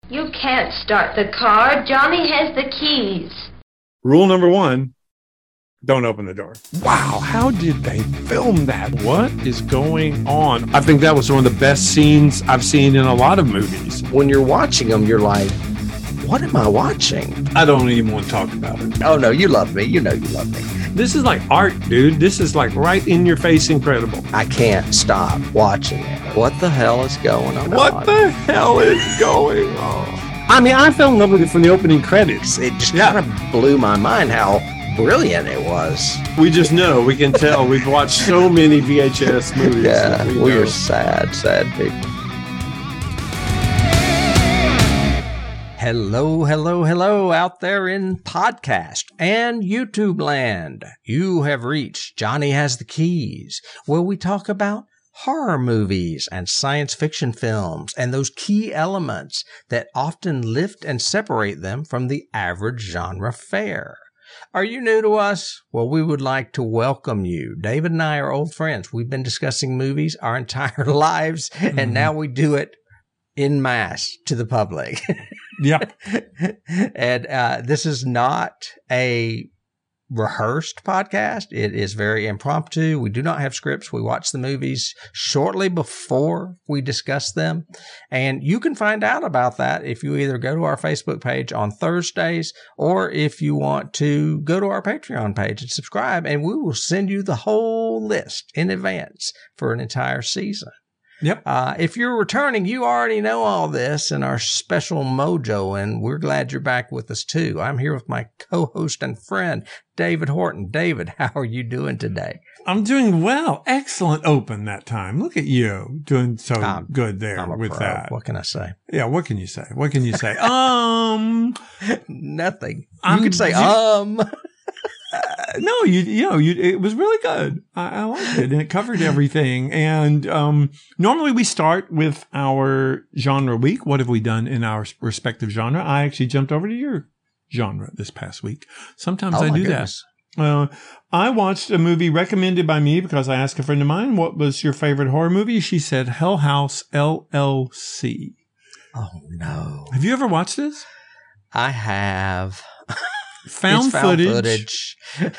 You can't start the car. Johnny has the keys. Rule number 1, don't open the door. Wow, how did they film that? What is going on? I think that was one of the best scenes I've seen in a lot of movies. When you're watching them, you're like, what am I watching? I don't even want to talk about it. Oh, no, you love me. You know you love me. This is like art, dude. This is like right in your face incredible. I can't stop watching it. What the hell is going on? What the hell is going on? I mean, I fell in love with it from the opening credits. It just kind of blew my mind how brilliant it was. We just know, we can tell. We've watched so many VHS movies. Yeah, we are sad people. Hello out there in podcast and YouTube land. You have reached Johnny Has the Keys, where we talk about horror movies and science fiction films and those key elements that often lift and separate them from the average genre fare. Are you new to us? Well, we would like to welcome you. David and I are old friends. We've been discussing movies our entire lives, and now we do it en masse to the public. Yep. And this is not a rehearsed podcast. It is very impromptu. We do not have scripts. We watch the movies shortly before we discuss them. And you can find out about that if you either go to our Facebook page on Thursdays, or if you want to go to our Patreon page and subscribe, and we will send you the whole list in advance for an entire season. Yep. If you're returning, you already know all this and our special mojo, and we're glad you're back with us too. I'm here with my co-host and friend, David Horton. David, how are you doing today? I'm doing well. Excellent open that time. Look at you doing so good there with pro. that. What can I say? Yeah, what can you say? What can you say? Nothing. You could say No, it was really good. I liked it, and it covered everything. And normally we start with our genre week. What have we done in our respective genre? I actually jumped over to your genre this past week. Sometimes I do that. I watched a movie recommended by me because I asked a friend of mine, what was your favorite horror movie? She said Hell House LLC. Oh, no. Have you ever watched this? I have. Found footage.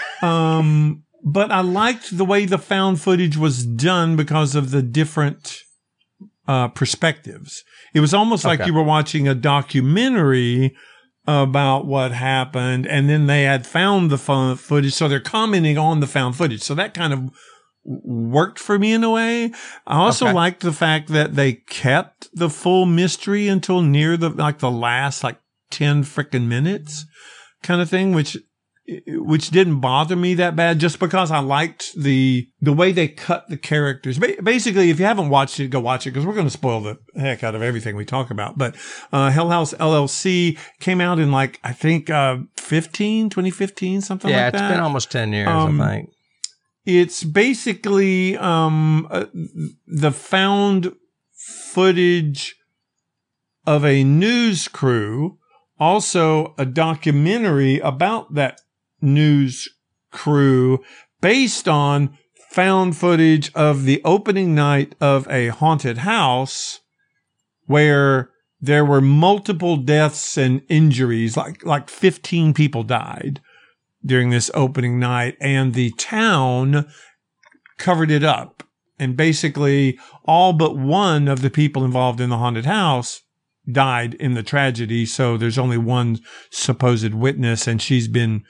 But I liked the way the found footage was done because of the different perspectives. It was almost like you were watching a documentary about what happened, and then they had found the found footage, so they're commenting on the found footage. So that kind of worked for me in a way. I also liked the fact that they kept the full mystery until near the last 10 freaking minutes kind of thing, which didn't bother me that bad, just because I liked the way they cut the characters. Basically, if you haven't watched it, go watch it, because we're going to spoil the heck out of everything we talk about. But Hell House LLC came out in I think 2015, something like that. Yeah, it's been almost 10 years, I think. It's basically the found footage of a news crew. Also, a documentary about that news crew based on found footage of the opening night of a haunted house where there were multiple deaths and injuries, like 15 people died during this opening night, and the town covered it up. And basically, all but one of the people involved in the haunted house died in the tragedy. So there's only one supposed witness, and she's been,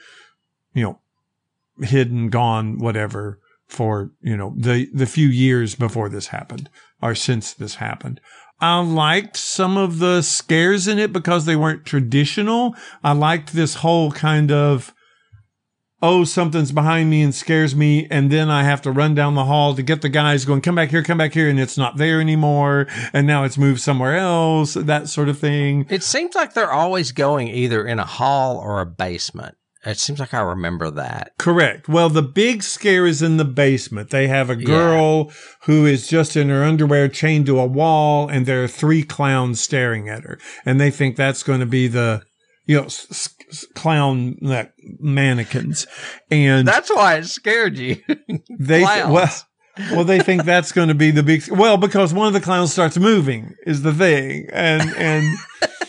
hidden, gone, whatever, for, the few years before this happened, or since this happened. I liked some of the scares in it because they weren't traditional. I liked this whole kind of, something's behind me and scares me, and then I have to run down the hall to get the guys going, come back here, and it's not there anymore, and now it's moved somewhere else, that sort of thing. It seems like they're always going either in a hall or a basement. It seems like I remember that. Correct. Well, the big scare is in the basement. They have a girl who is just in her underwear chained to a wall, and there are 3 clowns staring at her, and they think that's going to be the clown mannequins, and that's why it scared you. They they think that's going to be the big because one of the clowns starts moving is the thing, and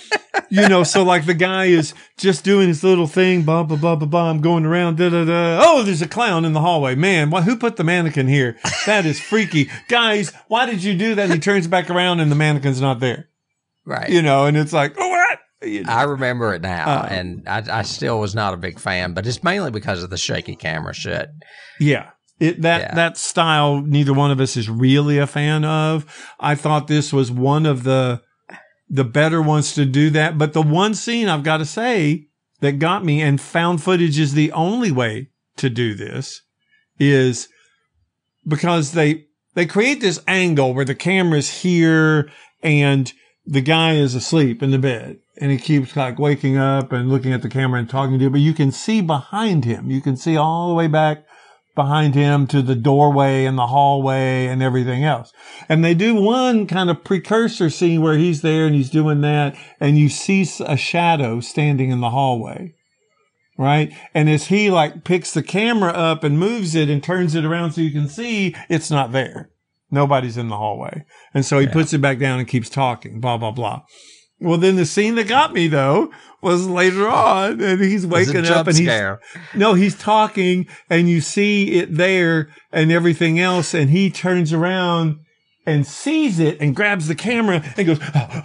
So like the guy is just doing his little thing, blah, blah, blah, blah, blah. I'm going around, da, da, da. Oh, there's a clown in the hallway. Man, who put the mannequin here? That is freaky. Guys, why did you do that? And he turns back around and the mannequin's not there. Right. And it's like, oh, what? I remember it now, and I still was not a big fan, but it's mainly because of the shaky camera shit. Yeah. That style, neither one of us is really a fan of. I thought this was one of the better ones to do that. But the one scene I've got to say that got me, and found footage is the only way to do this, is because they create this angle where the camera's here and the guy is asleep in the bed. And he keeps like waking up and looking at the camera and talking to you, but you can see behind him. You can see all the way back behind him to the doorway and the hallway and everything else. And they do one kind of precursor scene where he's there and he's doing that, and you see a shadow standing in the hallway. Right? And as he like picks the camera up and moves it and turns it around so you can see, it's not there. Nobody's in the hallway. And so he puts it back down and keeps talking, blah, blah, blah. Well, then the scene that got me though was later on, and he's waking up and he's talking, and you see it there and everything else, and he turns around and sees it and grabs the camera and goes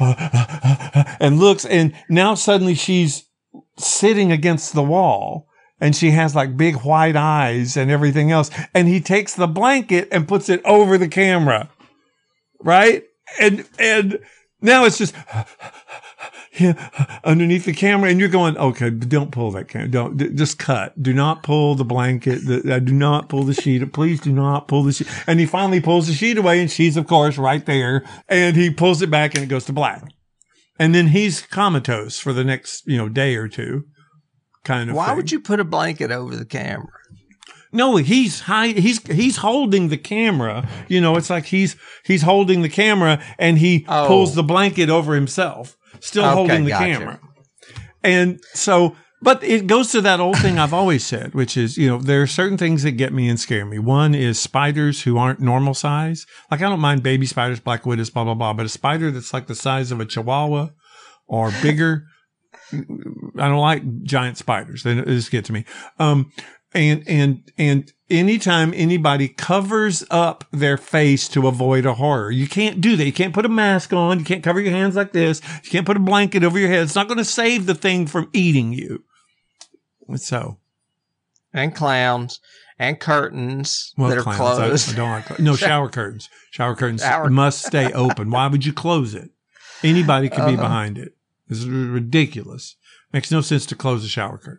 and looks, and now suddenly she's sitting against the wall and she has like big white eyes and everything else, and he takes the blanket and puts it over the camera, right? And now it's just underneath the camera, and you're going, okay, don't pull that camera. Just cut. Do not pull the blanket. Do not pull the sheet. Please do not pull the sheet. And he finally pulls the sheet away, and she's, of course, right there. And he pulls it back, and it goes to black. And then he's comatose for the next, day or two, kind of. Why thing. would you put a blanket over the camera? No, he's holding the camera. It's like he's holding the camera, and he pulls the blanket over himself, still holding the camera. And so, but it goes to that old thing I've always said, which is, there are certain things that get me and scare me. One is spiders who aren't normal size. Like, I don't mind baby spiders, black widows, blah, blah, blah. But a spider that's like the size of a chihuahua or bigger, I don't like giant spiders. They just get to me. And anytime anybody covers up their face to avoid a horror, you can't do that. You can't put a mask on. You can't cover your hands like this. You can't put a blanket over your head. It's not going to save the thing from eating you. So. And clowns and curtains that are closed. I don't like no shower curtains. Shower curtains must stay open. Why would you close it? Anybody could be behind it. This is ridiculous. Makes no sense to close a shower curtain.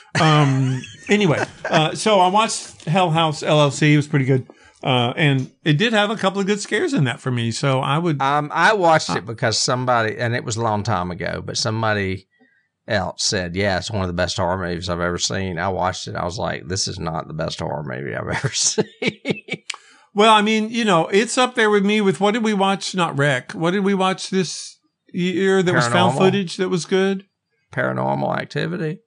Anyway, so I watched Hell House LLC. It was pretty good. And it did have a couple of good scares in that for me. So I would, I watched it because somebody, and it was a long time ago, but somebody else said, yeah, it's one of the best horror movies I've ever seen. I watched it. I was like, this is not the best horror movie I've ever seen. Well, I mean, it's up there with me with what did we watch? Not Wreck. What did we watch this year that was found footage that was good? Paranormal Activity.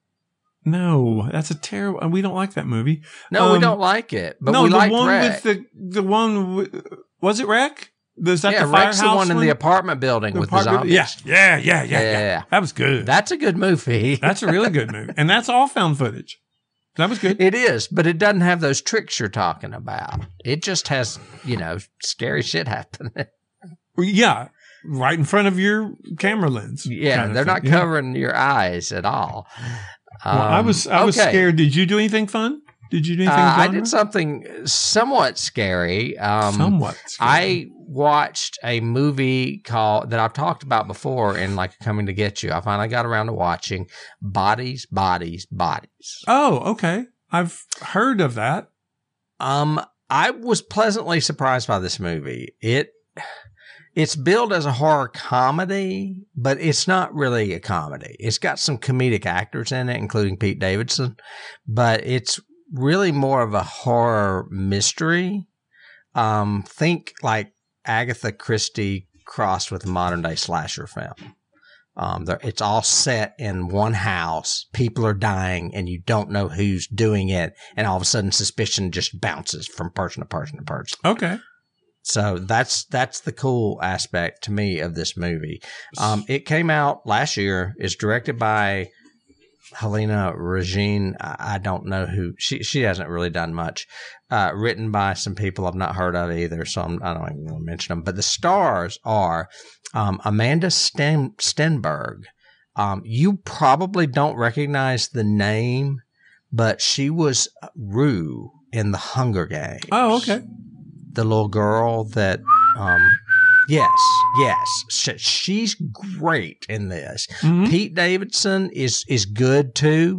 No, that's a terrible. We don't like that movie. No, we don't like it. But we like Wreck. The one was it Wreck? Is that the Wreck's firehouse the one in the apartment building with the zombies. Yeah. That was good. That's a good movie. That's a really good movie, and that's all found footage. That was good. It is, but it doesn't have those tricks you're talking about. It just has, scary shit happening. Yeah. Right in front of your camera lens. Yeah, they're not covering your eyes at all. Well, I was scared. Did you do anything fun? Did you do anything I did something somewhat scary. Somewhat scary. I watched a movie that I've talked about before in like Coming to Get You. I finally got around to watching Bodies, Bodies, Bodies. Oh, okay. I've heard of that. I was pleasantly surprised by this movie. It's billed as a horror comedy, but it's not really a comedy. It's got some comedic actors in it, including Pete Davidson, but it's really more of a horror mystery. Think like Agatha Christie crossed with a modern day slasher film. It's all set in one house. People are dying and you don't know who's doing it. And all of a sudden suspicion just bounces from person to person to person. Okay. So that's the cool aspect to me of this movie. It came out last year. It's directed by Helena Regine. I don't know who she hasn't really done much. Written by some people I've not heard of either, so I don't even want to mention them. But the stars are Amanda Stenberg. You probably don't recognize the name, but she was Rue in the Hunger Games. Oh, okay. The little girl that, yes. She's great in this. Mm-hmm. Pete Davidson is good too.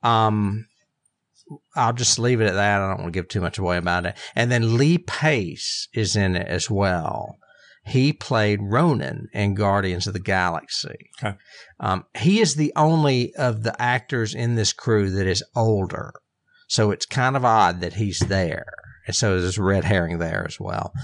I'll just leave it at that. I don't want to give too much away about it. And then Lee Pace is in it as well. He played Ronan in Guardians of the Galaxy. Okay. He is the only of the actors in this crew that is older. So it's kind of odd that he's there. And so there's a red herring there as well.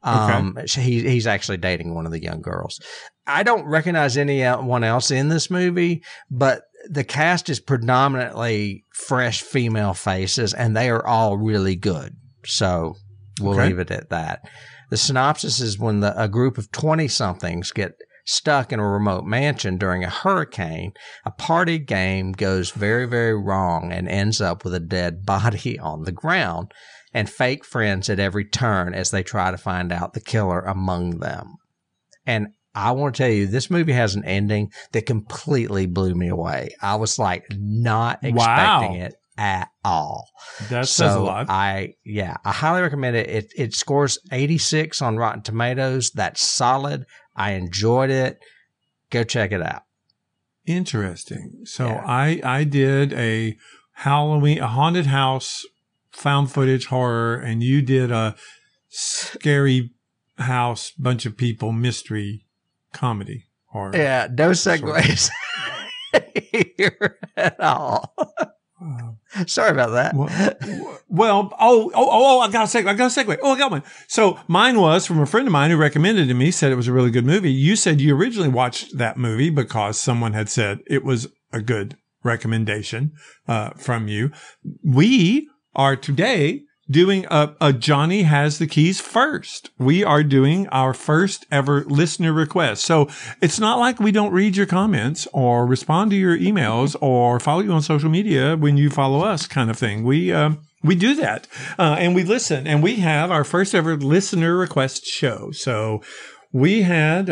He's actually dating one of the young girls. I don't recognize anyone else in this movie, but the cast is predominantly fresh female faces, and they are all really good. So we'll leave it at that. The synopsis is when a group of 20-somethings get stuck in a remote mansion during a hurricane, a party game goes very, very wrong and ends up with a dead body on the ground and fake friends at every turn as they try to find out the killer among them. And I want to tell you, this movie has an ending that completely blew me away. I was like not expecting it at all. That says a lot. I highly recommend it. It scores 86 on Rotten Tomatoes. That's solid. I enjoyed it. Go check it out. Interesting. So I did a haunted house found footage horror, and you did a scary house, bunch of people mystery comedy horror. Yeah, no segues here at all. Sorry about that. Well, I got a segue. Oh, I got one. So mine was from a friend of mine who recommended it to me, said it was a really good movie. You said you originally watched that movie because someone had said it was a good recommendation from you. We are today doing a Johnny Has the Keys first. We are doing our first ever listener request. So it's not like we don't read your comments or respond to your emails or follow you on social media when you follow us kind of thing. We do that. And we listen, and we have our first ever listener request show. So we had,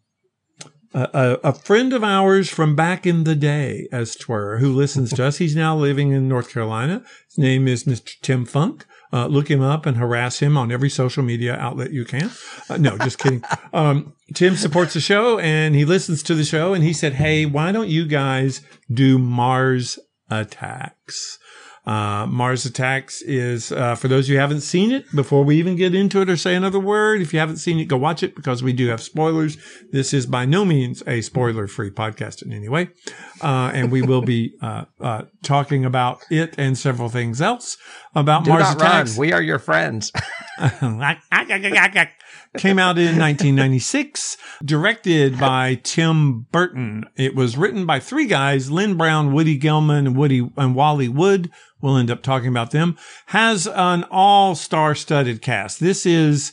a friend of ours from back in the day, as 'twere, who listens to us. He's now living in North Carolina. His name is Mr. Tim Funk. Look him up and harass him on every social media outlet you can. No, just kidding. Tim supports the show and he listens to the show, and he said, hey, why don't you guys do Mars Attacks? Mars Attacks is, for those who haven't seen it, before we even get into it or say another word, if you haven't seen it, go watch it because we do have spoilers. This is by no means a spoiler-free podcast in any way. And we will be, talking about it and several things else about Mars Attacks. Run. We are your friends. Came out in 1996, directed by Tim Burton. It was written by three guys, Lynn Brown, Woody Gelman, and Wally Wood. We'll end up talking about them. Has an all-star studded cast. This is,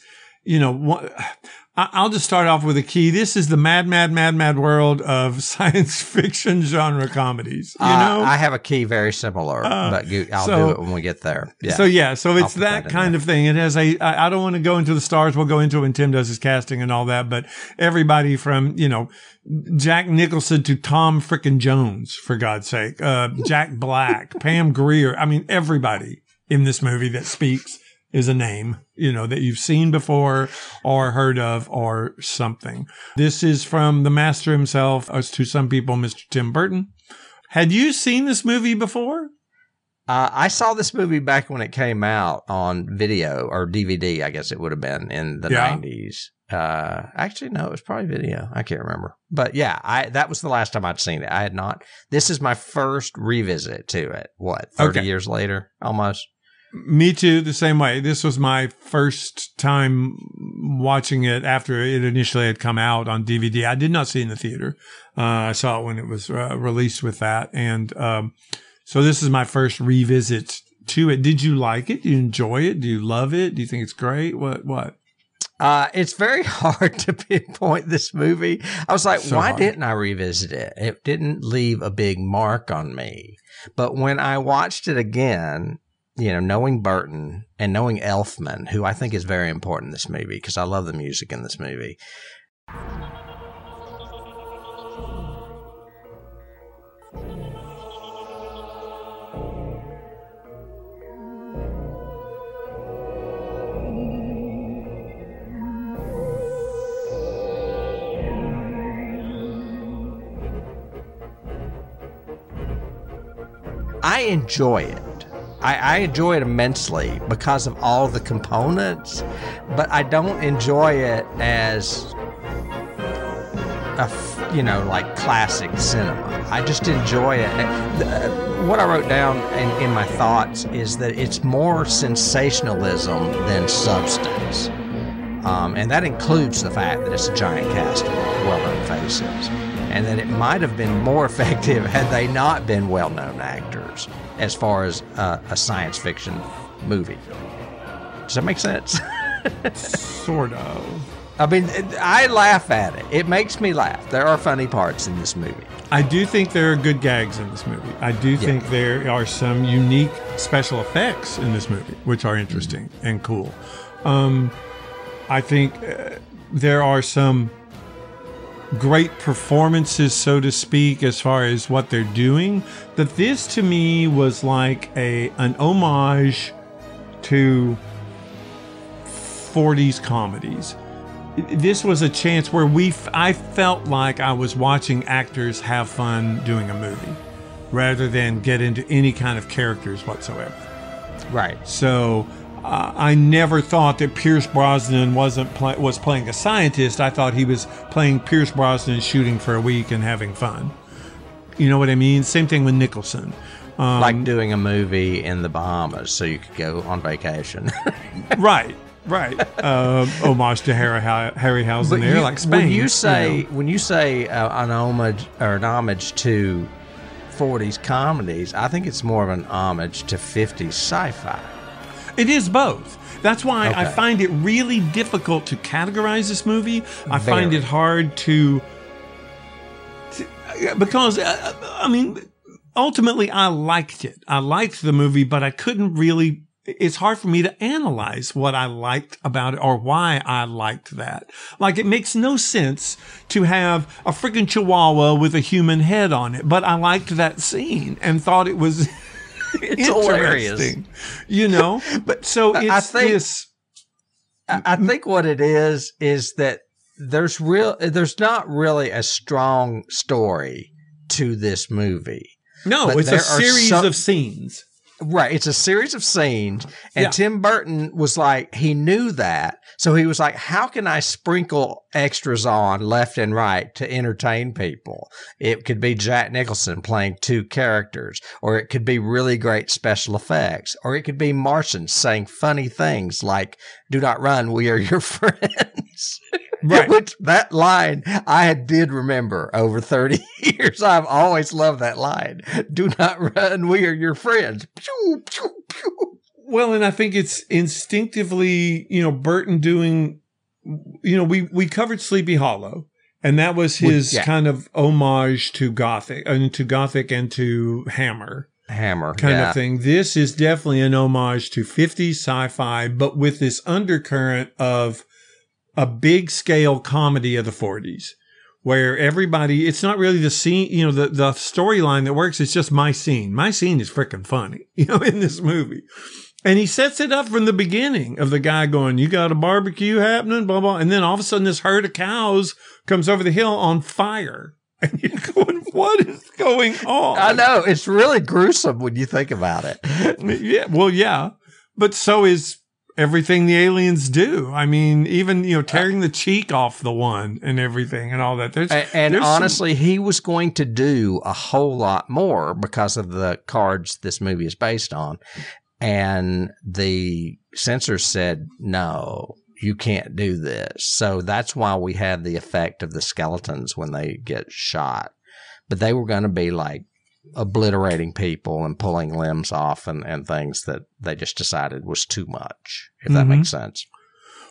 I'll just start off with a key. This is the mad world of science fiction genre comedies. I have a key very similar, but I'll do it when we get there. Yeah. So it's that kind of thing. It has I don't want to go into the stars. We'll go into it when Tim does his casting and all that, but everybody from, Jack Nicholson to Tom frickin' Jones, for God's sake, Jack Black, Pam Grier. I mean, everybody in this movie that speaks is a name, that you've seen before or heard of or something. This is from the master himself, as to some people, Mr. Tim Burton. Had you seen this movie before? I saw this movie back when it came out on video or DVD, I guess it would have been in the 90s. Actually, no, it was probably video. I can't remember. But yeah, that was the last time I'd seen it. I had not. This is my first revisit to it. 30 years later, almost? Me too, the same way. This was my first time watching it after it initially had come out on DVD. I did not see it in the theater. I saw it when it was released with that. And so this is my first revisit to it. Did you like it? Do you enjoy it? Do you love it? Do you think it's great? What? It's very hard to pinpoint this movie. I was like, why didn't I revisit it? It didn't leave a big mark on me. But when I watched it again, knowing Burton and knowing Elfman, who I think is very important in this movie because I love the music in this movie. I enjoy it. I enjoy it immensely because of all the components, but I don't enjoy it as like classic cinema. I just enjoy it. What I wrote down in my thoughts is that it's more sensationalism than substance. And that includes the fact that it's a giant cast of well-known faces. And that it might have been more effective had they not been well-known actors as far as a science fiction movie. Does that make sense? Sort of. I mean, I laugh at it. It makes me laugh. There are funny parts in this movie. I do think there are good gags in this movie. I do think there are some unique special effects in this movie, which are interesting and cool. I think there are some great performances, so to speak, as far as what they're doing. That this to me was like an homage to 40s comedies. This was a chance where I felt like I was watching actors have fun doing a movie rather than get into any kind of characters whatsoever. Right. So I never thought that Pierce Brosnan was playing a scientist. I thought he was playing Pierce Brosnan shooting for a week and having fun. You know what I mean? Same thing with Nicholson. Like doing a movie in the Bahamas so you could go on vacation. Right. Homage to Harryhausen there, like Spain. When you say an homage or an homage to 40s comedies, I think it's more of an homage to 50s sci-fi. It is both. That's why I find it really difficult to categorize this movie. I find it hard because ultimately I liked it. I liked the movie, but I couldn't really. It's hard for me to analyze what I liked about it or why I liked that. Like, it makes no sense to have a freaking chihuahua with a human head on it, but I liked that scene and thought it was it's hilarious. But so it's I think what it is that there's not really a strong story to this movie. No, it's a series of scenes. Right. It's a series of scenes. And Tim Burton was like, he knew that. So he was like, how can I sprinkle extras on left and right to entertain people? It could be Jack Nicholson playing two characters, or it could be really great special effects, or it could be Martians saying funny things like, do not run, we are your friends. Right. Which, that line I did remember over 30 years. I've always loved that line. Do not run, we are your friends. Pew, pew, pew. Well, and I think it's instinctively, Burton doing, we covered Sleepy Hollow, and that was his kind of homage to Gothic and to Hammer kind of thing. This is definitely an homage to 50s sci-fi, but with this undercurrent of a big scale comedy of the 40s where everybody, it's not really the scene, the storyline that works. It's just my scene. My scene is freaking funny, in this movie. And he sets it up from the beginning of the guy going, you got a barbecue happening, blah, blah. And then all of a sudden this herd of cows comes over the hill on fire. And you're going, what is going on? I know. It's really gruesome when you think about it. Yeah. Well, yeah. But so is everything the aliens do. I mean, even, tearing the cheek off the one and everything and all that. There's honestly, he was going to do a whole lot more because of the cards this movie is based on. And the censors said, no, you can't do this. So that's why we have the effect of the skeletons when they get shot. But they were going to be like obliterating people and pulling limbs off and things that they just decided was too much, if that makes sense.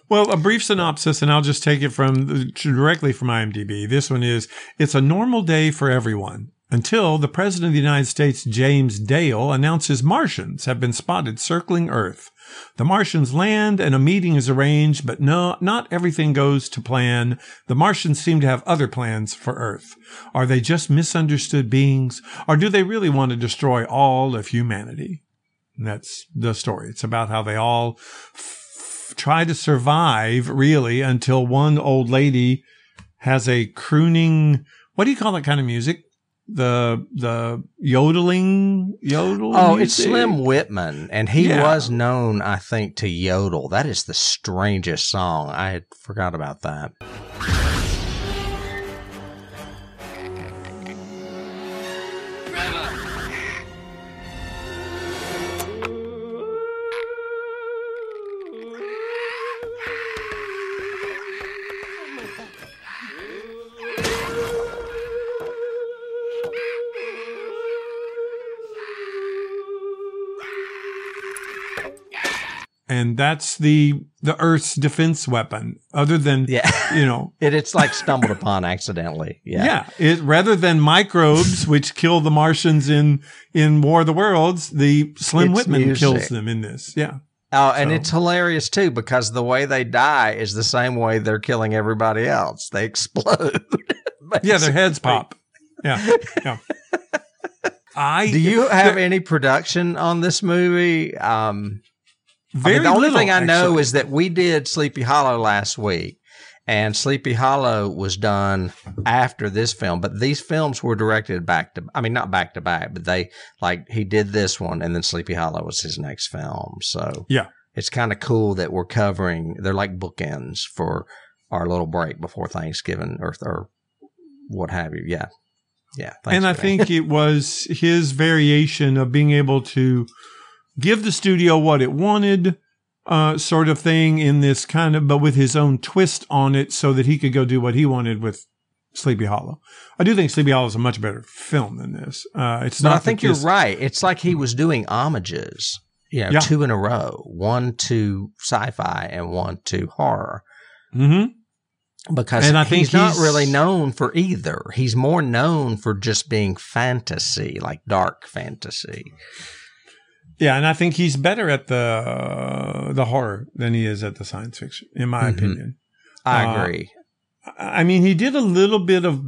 Well, a brief synopsis, and I'll just take it directly from IMDb. This one is, it's a normal day for everyone until the President of the United States, James Dale, announces Martians have been spotted circling Earth. The Martians land and a meeting is arranged, but no, not everything goes to plan. The Martians seem to have other plans for Earth. Are they just misunderstood beings, or do they really want to destroy all of humanity? And that's the story. It's about how they all try to survive, really, until one old lady has a crooning, what do you call that kind of music? The yodeling Oh, music? It's Slim Whitman, and he was known, I think, to yodel. That is the strangest song. I had forgot about that. And that's the Earth's defense weapon. Other than, it's like stumbled upon accidentally. Rather than microbes, which kill the Martians in War of the Worlds, the Slim Whitman kills them in this. Yeah. Oh, and it's hilarious too, because the way they die is the same way they're killing everybody else. They explode. Yeah, their heads pop. Yeah. Do you have any production on this movie? The only thing I know is that we did Sleepy Hollow last week, and Sleepy Hollow was done after this film, but these films were directed not back to back, but he did this one, and then Sleepy Hollow was his next film. So it's kind of cool that we're they're like bookends for our little break before Thanksgiving or what have you. Yeah. And I think it was his variation of being able to give the studio what it wanted, sort of thing in this kind of, but with his own twist on it so that he could go do what he wanted with Sleepy Hollow. I do think Sleepy Hollow is a much better film than this. But I think you're right. It's like he was doing homages, two in a row, one to sci-fi and one to horror. Mm-hmm. Because he's not really known for either. He's more known for just being fantasy, like dark fantasy. Yeah, and I think he's better at the horror than he is at the science fiction, in my opinion. I agree. I mean, he did a little bit of...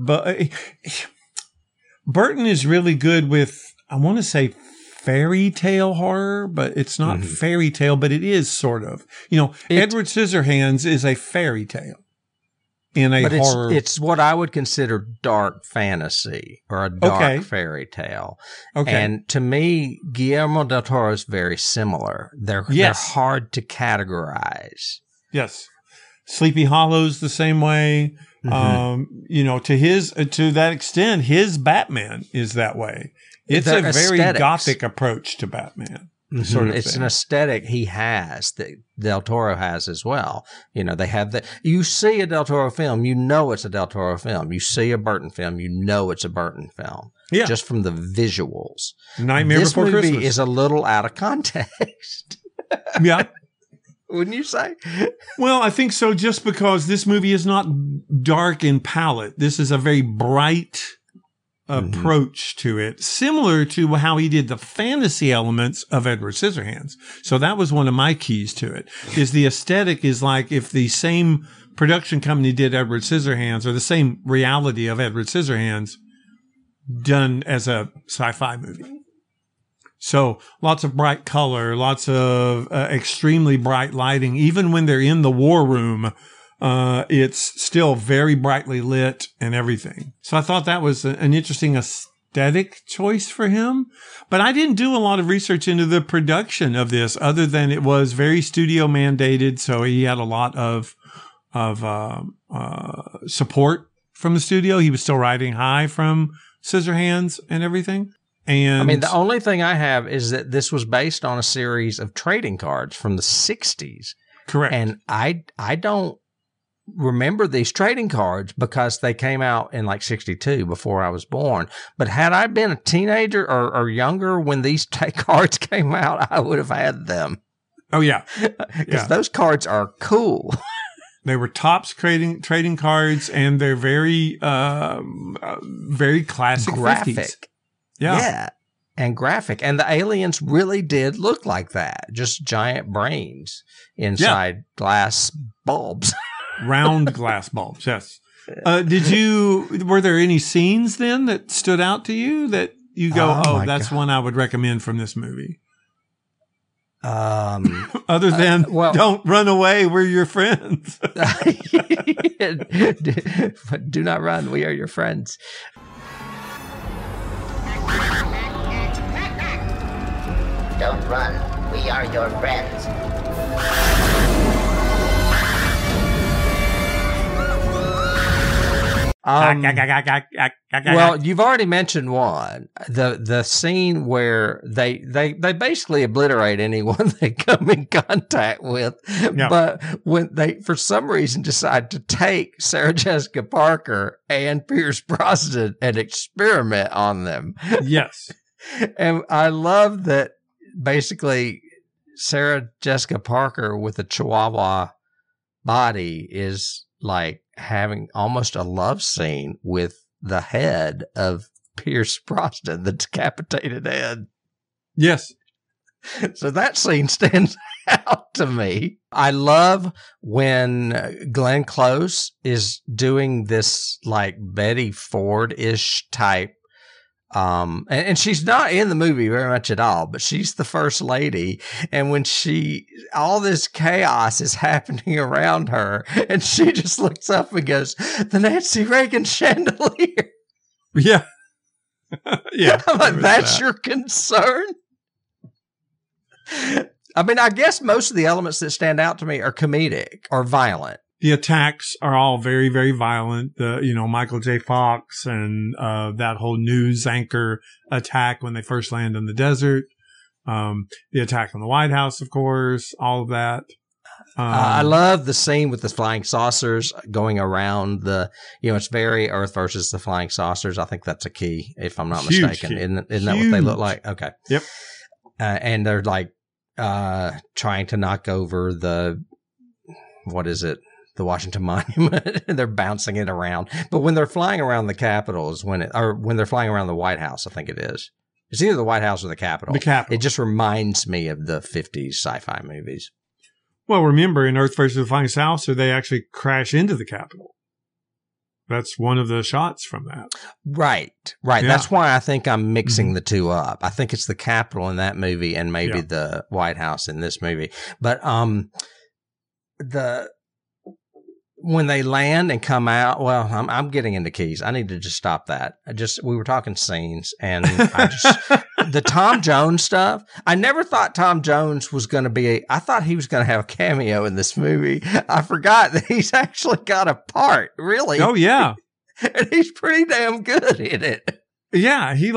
Burton is really good with, I want to say, fairy tale horror, but it's not fairy tale, but it is sort of. Edward Scissorhands is a fairy tale. Horror. It's what I would consider dark fantasy or a dark fairy tale. Okay. And to me, Guillermo del Toro is very similar. They're hard to categorize. Yes. Sleepy Hollow's the same way. Mm-hmm. To that extent, his Batman is that way. It's a very gothic approach to Batman. Mm-hmm. Sort of it's an aesthetic he has that Del Toro has as well. They have that. You see a Del Toro film, it's a Del Toro film. You see a Burton film, it's a Burton film. Yeah. Just from the visuals. Nightmare Before Christmas. This movie is a little out of context. Yeah. Wouldn't you say? Well, I think so, just because this movie is not dark in palette. This is a very bright approach to it, similar to how he did the fantasy elements of Edward Scissorhands. So that was one of my keys to it, is the aesthetic is like if the same production company did Edward Scissorhands, or the same reality of Edward Scissorhands done as a sci-fi movie. So lots of bright color, lots of extremely bright lighting. Even when they're in the war room, it's still very brightly lit and everything. So I thought that was an interesting aesthetic choice for him. But I didn't do a lot of research into the production of this, other than it was very studio mandated. So he had a lot of support from the studio. He was still riding high from Scissorhands and everything. And the only thing I have is that this was based on a series of trading cards from the 60s. Correct. And I don't remember these trading cards because they came out in like 62 before I was born. But had I been a teenager or younger when these cards came out, I would have had them. Oh, yeah. Because those cards are cool. They were Topps trading cards, and they're very, very classic graphic. 50s. Yeah. And graphic. And the aliens really did look like that. Just giant brains inside glass bulbs. Round glass bulbs, yes. Were there any scenes then that stood out to you that you go, that's one I would recommend from this movie? Other than don't run away, we're your friends. Do not run, we are your friends. Don't run, we are your friends. Well, you've already mentioned one. The scene where they basically obliterate anyone they come in contact with. Yeah. But when they, for some reason, decide to take Sarah Jessica Parker and Pierce Brosnan and experiment on them. Yes. And I love that basically Sarah Jessica Parker with a Chihuahua body is like having almost a love scene with the head of Pierce Brosnan, the decapitated head. Yes. So that scene stands out to me. I love when Glenn Close is doing this like Betty Ford-ish type. And she's not in the movie very much at all, but she's the first lady. And when all this chaos is happening around her, and she just looks up and goes, "The Nancy Reagan chandelier." Yeah. Yeah. I'm like, that's your concern? I mean, I guess most of the elements that stand out to me are comedic or violent. The attacks are all very, very violent. Michael J. Fox and that whole news anchor attack when they first land in the desert. The attack on the White House, of course, all of that. I love the scene with the flying saucers going around it's very Earth versus the flying saucers. I think that's a key, if I'm not mistaken. Isn't that what they look like? Okay. Yep. And they're like trying to knock over the Washington Monument. They're bouncing it around. But when they're flying around the Capitol when they're flying around the White House, I think it is. It's either the White House or the Capitol. The Capitol. It just reminds me of the 50s sci-fi movies. Well, remember in Earth versus the Flying Saucer, they actually crash into the Capitol. That's one of the shots from that. Right. Yeah. That's why I think I'm mixing the two up. I think it's the Capitol in that movie and maybe the White House in this movie. But when they land and come out, well, I'm getting into keys. I need to just stop that. We were talking scenes, and the Tom Jones stuff. I never thought Tom Jones was going to be. I thought he was going to have a cameo in this movie. I forgot that he's actually got a part. Really? Oh yeah, and he's pretty damn good in it. Yeah, he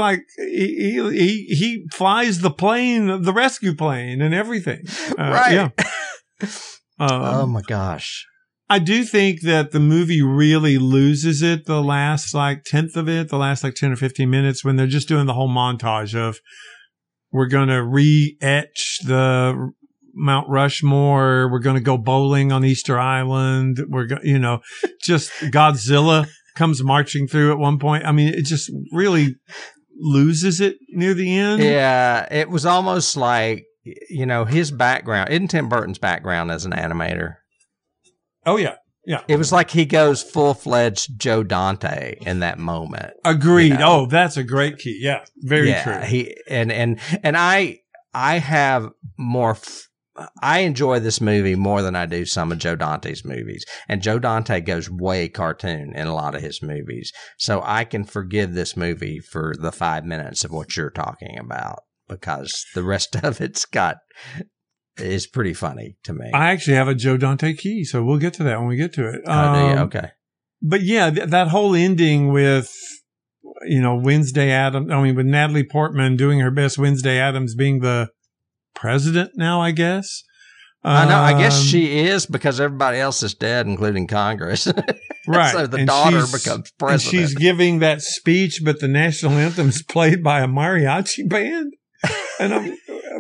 flies the plane, the rescue plane, and everything. Right. Yeah. Oh my gosh. I do think that the movie really loses it the last tenth of it, the last 10 or 15 minutes when they're just doing the whole montage of we're going to re-etch the Mount Rushmore. We're going to go bowling on Easter Island. We're going, just Godzilla comes marching through at one point. I mean, it just really loses it near the end. Yeah. It was almost like, his background, isn't Tim Burton's background as an animator? Oh, yeah. Yeah. It was like he goes full-fledged Joe Dante in that moment. Agreed. Oh, that's a great key. Yeah. Very true. I have more, I enjoy this movie more than I do some of Joe Dante's movies. And Joe Dante goes way cartoon in a lot of his movies. So I can forgive this movie for the 5 minutes of what you're talking about because the rest of is pretty funny to me. I actually have a Joe Dante key, so we'll get to that when we get to it. Do you? Okay. But yeah, that whole ending with, Wednesday Addams, with Natalie Portman doing her best, Wednesday Addams being the president now, I guess. I know. I guess she is because everybody else is dead, including Congress. Right. So the daughter becomes president. And she's giving that speech, but the national anthem is played by a mariachi band. And I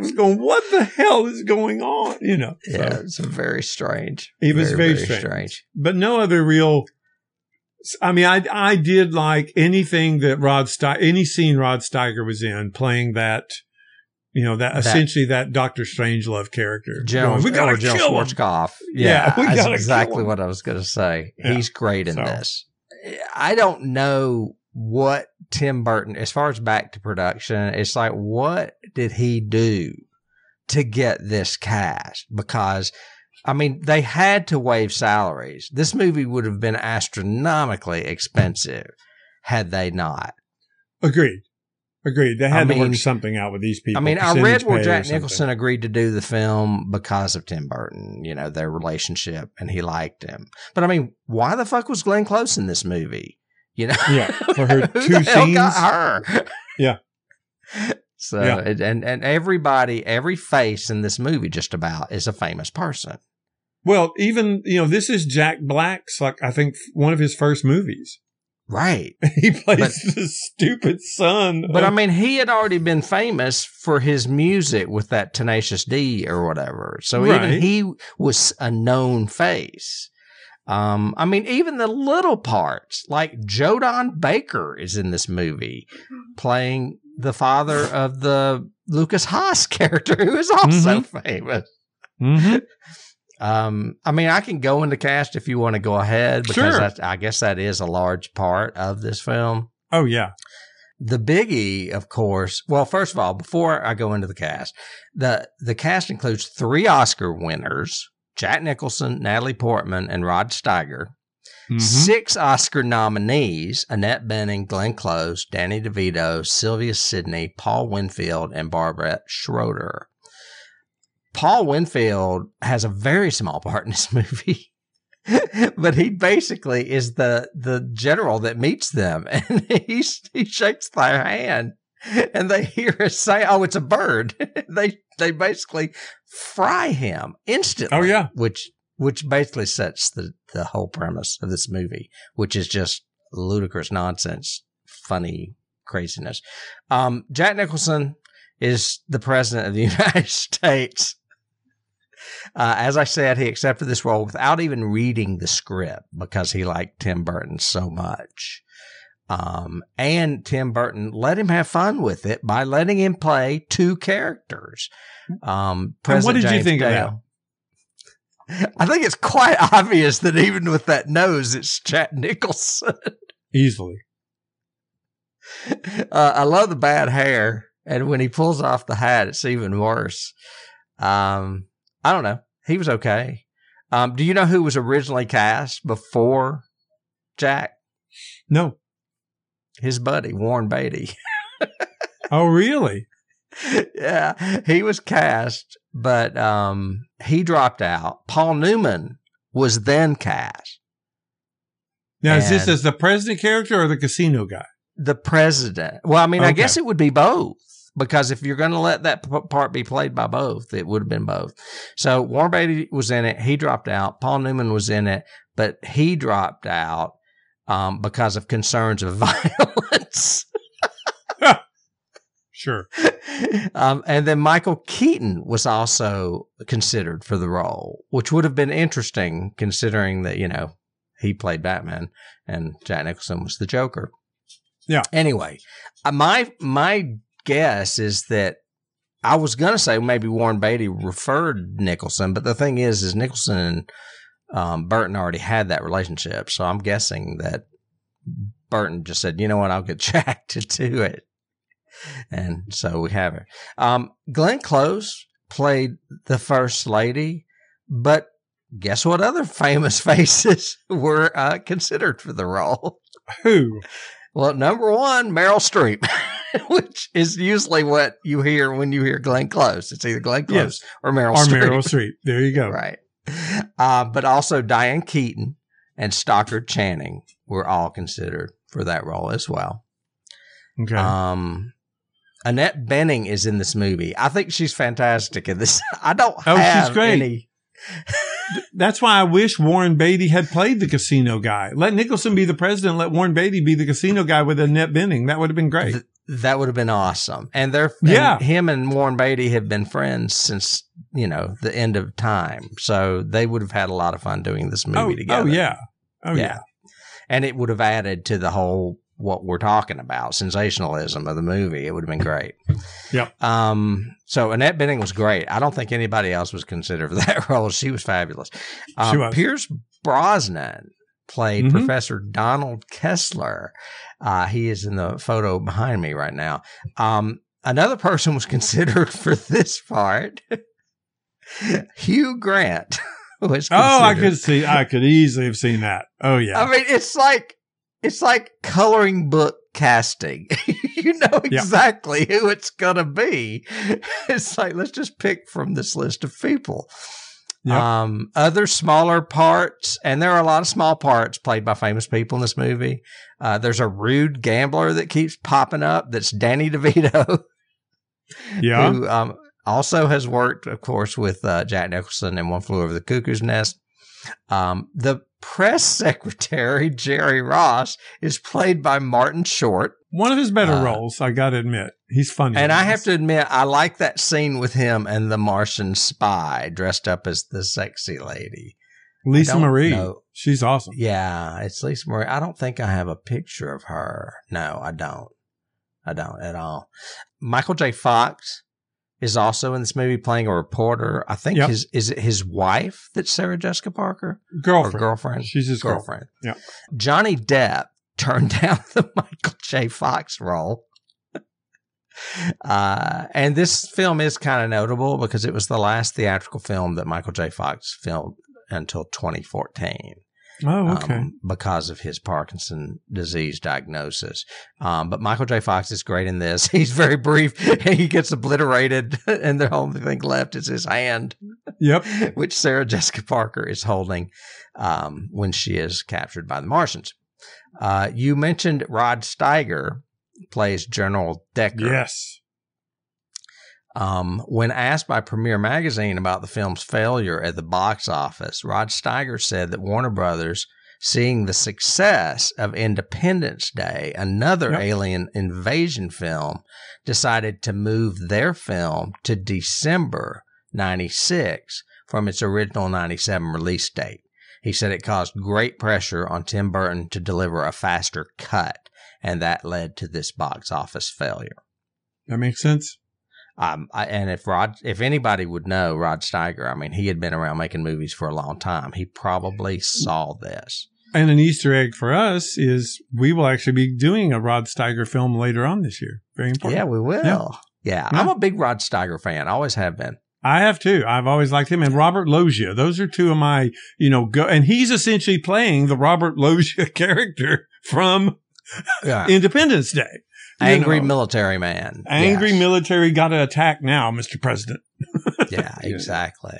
was going, what the hell is going on? You know. Yeah, So it's very strange. it was very strange. But no other real. I mean, I did like anything that any scene Rod Steiger was in, playing that, you know, that essentially that Dr. Strangelove character. We gotta kill Schwarzkopf. Yeah, that's exactly what I was going to say. Yeah. He's great in this. I don't know what Tim Burton, as far as back to production, it's like, what did he do to get this cast? Because, I mean, they had to waive salaries. This movie would have been astronomically expensive had they not. Agreed. They had to work something out with these people. I mean, I read where Jack Nicholson agreed to do the film because of Tim Burton, you know, their relationship, and he liked him. But I mean, why the fuck was Glenn Close in this movie? You know? Yeah, for her Who 2 the hell scenes. got her? Yeah. So, Yeah. and everybody, every face in this movie just about is a famous person. Well, even, you know, this is Jack Black's, like, I think one of his first movies. Right. He plays the stupid son. But I mean, he had already been famous for his music with that Tenacious D or whatever. So even he was a known face. I mean, even the little parts, like Joe Don Baker is in this movie playing the father of the Lucas Haas character, who is also famous. Mm-hmm. I mean, I can go into cast if you want to go ahead, because I guess that is a large part of this film. Oh, yeah. The biggie, of course. Well, first of all, before I go into the cast, the cast includes 3 Oscar winners: Jack Nicholson, Natalie Portman, and Rod Steiger. Mm-hmm. 6 Oscar nominees: Annette Bening, Glenn Close, Danny DeVito, Sylvia Sidney, Paul Winfield, and Barbara Schroeder. Paul Winfield has a very small part in this movie, but he basically is the general that meets them, and he shakes their hand, and they hear us say, "Oh, it's a bird." They basically fry him instantly. Oh, yeah. Which basically sets the whole premise of this movie, which is just ludicrous nonsense, funny craziness. Jack Nicholson is the president of the United States. As I said, he accepted this role without even reading the script because he liked Tim Burton so much. And Tim Burton let him have fun with it by letting him play 2 characters. And what did you think of that? I think it's quite obvious that even with that nose, it's Jack Nicholson. Easily. I love the bad hair. And when he pulls off the hat, it's even worse. I don't know. He was okay. Do you know who was originally cast before Jack? No. His buddy, Warren Beatty. Oh, really? Yeah, he was cast, but he dropped out. Paul Newman was then cast. Now, is this as the president character or the casino guy? The president. Well, I mean, I guess it would be both. Because if you're going to let that part be played by both, it would have been both. So Warren Beatty was in it. He dropped out. Paul Newman was in it, but he dropped out because of concerns of violence. Sure. And then Michael Keaton was also considered for the role, which would have been interesting considering that, you know, he played Batman and Jack Nicholson was the Joker. Yeah. Anyway, my guess is that I was going to say maybe Warren Beatty referred Nicholson, but the thing is Nicholson and Burton already had that relationship. So I'm guessing that Burton just said, you know what, I'll get Jack to do it. And so we have her. Glenn Close played the First Lady, but guess what other famous faces were considered for the role? Who? Well, number 1, Meryl Streep. Which is usually what you hear when you hear Glenn Close. It's either Glenn Close or Meryl Streep. Or Meryl Streep. There you go. Right. But also Diane Keaton and Stockard Channing were all considered for that role as well. Okay. Annette Bening is in this movie. I think she's fantastic in this. I don't have she's great. any. That's why I wish Warren Beatty had played the casino guy. Let Nicholson be the president. Let Warren Beatty be the casino guy with Annette Bening. That would have been great. That would have been awesome. And him and Warren Beatty have been friends since, the end of time. So they would have had a lot of fun doing this movie together. Oh, yeah. Oh, yeah. And it would have added to the whole, what we're talking about, sensationalism of the movie. It would have been great. Yep. So Annette Bening was great. I don't think anybody else was considered for that role. She was fabulous. She was. Pierce Brosnan played Professor Donald Kessler. He is in the photo behind me right now. Another person was considered for this part. Hugh Grant was considered. I could easily have seen that. Oh yeah. I mean, it's like coloring book casting. You know exactly who it's gonna be. It's like, let's just pick from this list of people. Yep. Other smaller parts, and there are a lot of small parts played by famous people in this movie. There's a rude gambler that keeps popping up. That's Danny DeVito. Yeah. Who also has worked, of course, with Jack Nicholson in One Flew Over the Cuckoo's Nest. The press secretary, Jerry Ross, is played by Martin Short. One of his better roles, I got to admit. He's funny. And I have to admit, I like that scene with him and the Martian spy dressed up as the sexy lady. Lisa Marie. She's awesome. Yeah, it's Lisa Marie. I don't think I have a picture of her. No, I don't. I don't at all. Michael J. Fox is also in this movie playing a reporter. I think is it his wife that's Sarah Jessica Parker? Girlfriend. She's his girlfriend. Yeah. Johnny Depp turned down the Michael J. Fox role. And this film is kind of notable because it was the last theatrical film that Michael J. Fox filmed until 2014. Oh, okay. Because of his Parkinson's disease diagnosis. But Michael J. Fox is great in this. He's very brief. He gets obliterated, and the only thing left is his hand. Yep. Which Sarah Jessica Parker is holding when she is captured by the Martians. You mentioned Rod Steiger plays General Decker. Yes. When asked by Premiere Magazine about the film's failure at the box office, Rod Steiger said that Warner Brothers, seeing the success of Independence Day, another alien invasion film, decided to move their film to December 96 from its original 97 release date. He said it caused great pressure on Tim Burton to deliver a faster cut, and that led to this box office failure. That makes sense. And if anybody would know Rod Steiger, I mean, he had been around making movies for a long time. He probably saw this. And an Easter egg for us is we will actually be doing a Rod Steiger film later on this year. Very important. Yeah, we will. Yeah. I'm a big Rod Steiger fan. I always have been. I have too. I've always liked him. And Robert Loggia. Those are two of my, and he's essentially playing the Robert Loggia character from Independence Day. Angry military man. Angry military got to attack now, Mr. President. Yeah, exactly.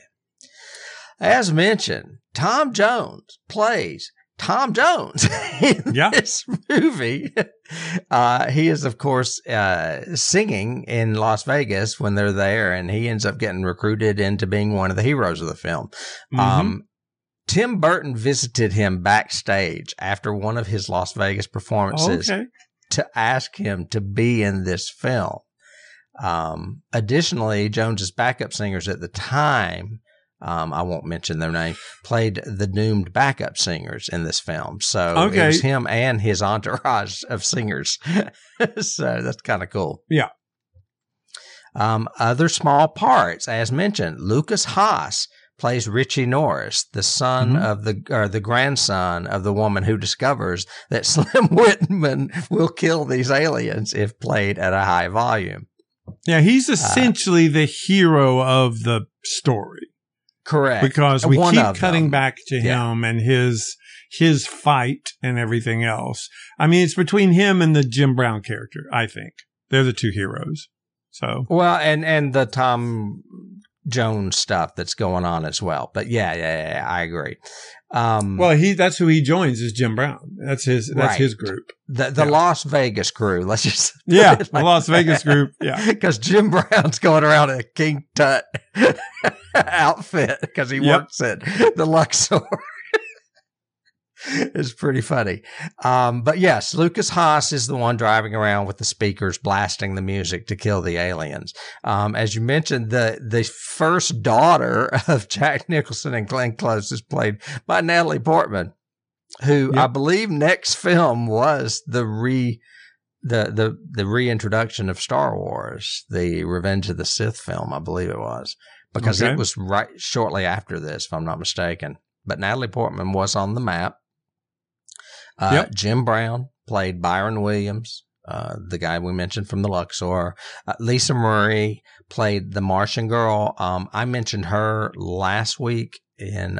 As mentioned, Tom Jones plays Tom Jones in this movie. He is, of course, singing in Las Vegas when they're there, and he ends up getting recruited into being one of the heroes of the film. Mm-hmm. Tim Burton visited him backstage after one of his Las Vegas performances to ask him to be in this film. Additionally, Jones's backup singers at the time, I won't mention their name, played the doomed backup singers in this film. So it was him and his entourage of singers. So that's kind of cool. Yeah. Other small parts, as mentioned, Lucas Haas plays Richie Norris, the son of the grandson of the woman who discovers that Slim Whitman will kill these aliens if played at a high volume. Yeah, he's essentially the hero of the story. Correct. Because we keep cutting back to him and his fight and everything else. I mean, it's between him and the Jim Brown character, I think. They're the two heroes. So well, and the Tom Jones stuff that's going on as well. But yeah, I agree. Well, that's who he joins is Jim Brown. That's his group. The Las Vegas crew. Let's just the Las Vegas group. Yeah, because Jim Brown's going around in a King Tut outfit because he works at the Luxor. It's pretty funny. But yes, Lucas Haas is the one driving around with the speakers blasting the music to kill the aliens. As you mentioned, the first daughter of Jack Nicholson and Glenn Close is played by Natalie Portman, who I believe next film was the reintroduction of Star Wars, the Revenge of the Sith film, I believe it was, because it was right shortly after this, if I'm not mistaken. But Natalie Portman was on the map. Jim Brown played Byron Williams, the guy we mentioned from the Luxor. Lisa Murray played the Martian girl. I mentioned her last week in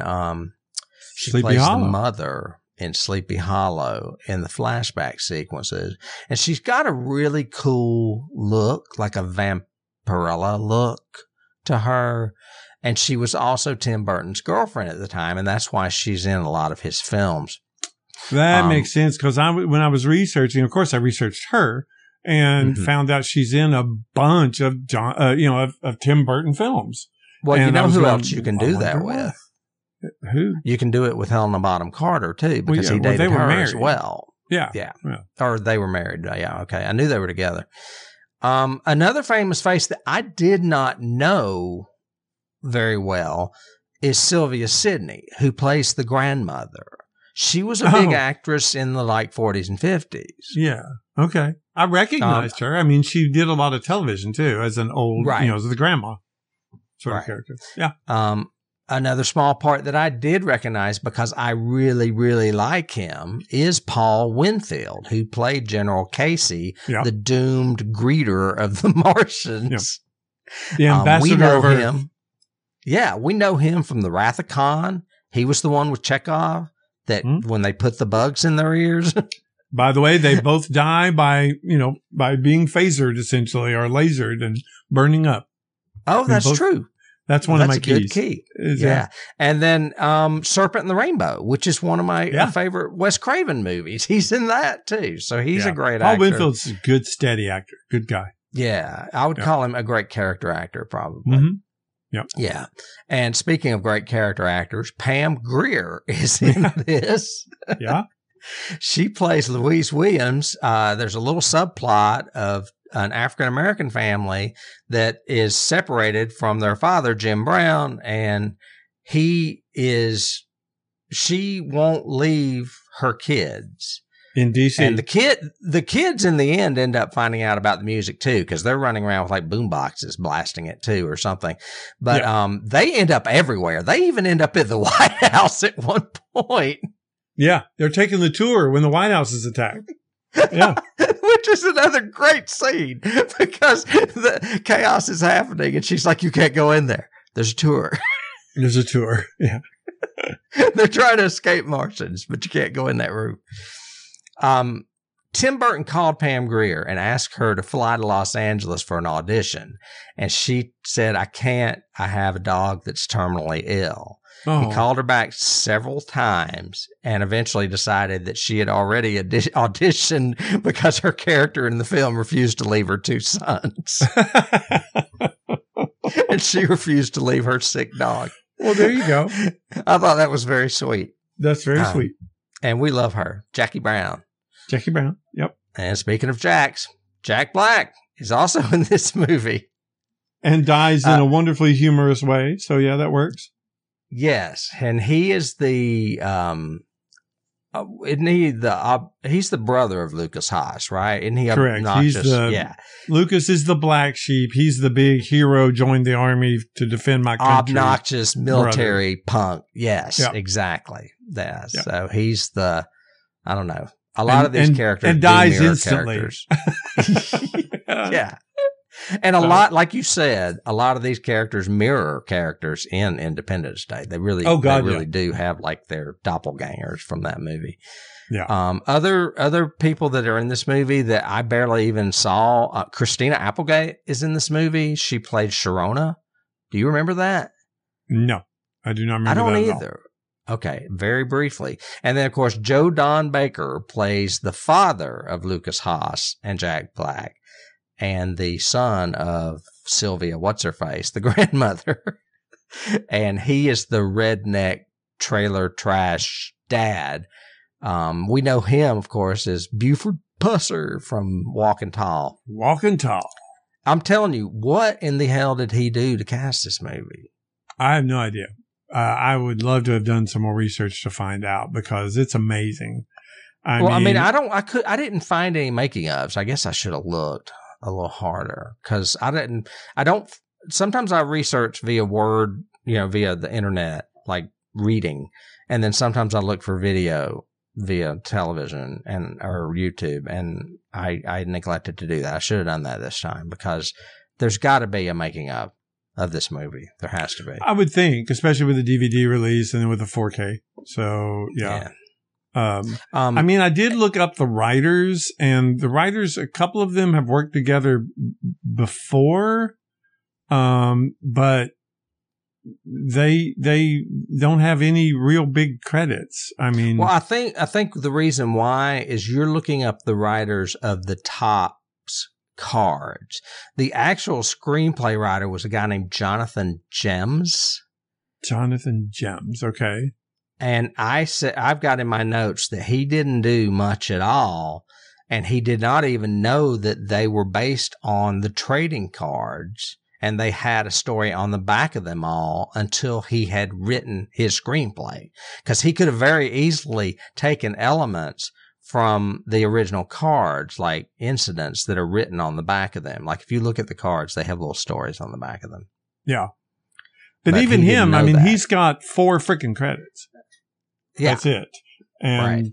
she Sleepy plays Hollow. the mother in Sleepy Hollow in the flashback sequences. And she's got a really cool look, like a vampirella look to her. And she was also Tim Burton's girlfriend at the time, and that's why she's in a lot of his films. That makes sense, because when I was researching, of course, I researched her and found out she's in a bunch of of Tim Burton films. Well, and you know who else you can do that why. with? Who? You can do it with Helena Bonham Carter too, because he dated her as well. Yeah. Or they were married. Yeah, okay. I knew they were together. Another famous face that I did not know very well is Sylvia Sidney, who plays the grandmother. She was a big actress in the 40s and 50s. Yeah. Okay. I recognized her. I mean, she did a lot of television too, as an old, as the grandma sort of character. Yeah. Another small part that I did recognize because I really, really like him is Paul Winfield, who played General Casey, the doomed greeter of the Martians. Yeah. The ambassador we know over him. Yeah, we know him from The Wrath of Khan. He was the one with Chekhov that when they put the bugs in their ears. By the way, they both die by being phasered essentially, or lasered and burning up. Oh, that's true. That's one of my keys. That's a good key. Yeah. And then Serpent in the Rainbow, which is one of my favorite Wes Craven movies. He's in that too. So he's a great actor. Paul Winfield's a good, steady actor. Good guy. Yeah. I would call him a great character actor, probably. Mm-hmm. Yep. Yeah. And speaking of great character actors, Pam Grier is in this. Yeah. She plays Louise Williams. There's a little subplot of an African-American family that is separated from their father, Jim Brown, and she won't leave her kids in DC. And the kids in the end up finding out about the music too, because they're running around with like boom boxes blasting it too or something. But they end up everywhere. They even end up at the White House at one point. Yeah, they're taking the tour when the White House is attacked. Yeah. Which is another great scene because the chaos is happening and she's like, you can't go in there. There's a tour. There's a tour. Yeah. They're trying to escape Martians, but you can't go in that room. Tim Burton called Pam Grier and asked her to fly to Los Angeles for an audition. And she said, I can't. I have a dog that's terminally ill. Oh. He called her back several times and eventually decided that she had already auditioned because her character in the film refused to leave her two sons. And she refused to leave her sick dog. Well, there you go. I thought that was very sweet. That's very sweet. And we love her. Jackie Brown. Jackie Brown. Yep. And speaking of Jacks, Jack Black is also in this movie. And dies in a wonderfully humorous way. So, yeah, that works. Yes. And he is he's the brother of Lucas Haas, right? Isn't he correct? Obnoxious? Lucas is the black sheep. He's the big hero, joined the army to defend my country. Obnoxious military punk. Yes, exactly. Yeah. Yep. So he's I don't know. A lot of these characters and dies instantly. Yeah. And a lot, like you said, a lot of these characters mirror characters in Independence Day. They really, do have like their doppelgangers from that movie. Yeah. Other people that are in this movie that I barely even saw. Christina Applegate is in this movie. She played Sharona. Do you remember that? No, I do not remember. I don't that either. Okay, very briefly. And then, of course, Joe Don Baker plays the father of Lucas Haas and Jack Black, and the son of Sylvia What's-Her-Face, the grandmother. And he is the redneck trailer trash dad We know him, of course, as Buford Pusser from Walking Tall. Walking Tall. I'm telling you, what in the hell did he do to cast this movie? I have no idea. I would love to have done some more research to find out because it's amazing. I didn't find any making ofs. I guess I should have looked a little harder because sometimes I research via word, via the internet, like reading. And then sometimes I look for video via television or YouTube. And I neglected to do that. I should have done that this time because there's got to be a making of this movie. There has to be. I would think, especially with the DVD release and then with the 4K. So, yeah. I did look up the writers, and the writers, a couple of them have worked together before, but they don't have any real big credits. Well, I think the reason why is you're looking up the writers of the Topps cards. The actual screenplay writer was a guy named Jonathan Gems. Jonathan Gems, okay. And I've got in my notes that he didn't do much at all, and he did not even know that they were based on the trading cards, and they had a story on the back of them all until he had written his screenplay. Because he could have very easily taken elements from the original cards, like incidents that are written on the back of them. Like if you look at the cards, they have little stories on the back of them. Yeah. But even him, he's got 4 freaking credits. Yeah. That's it. And,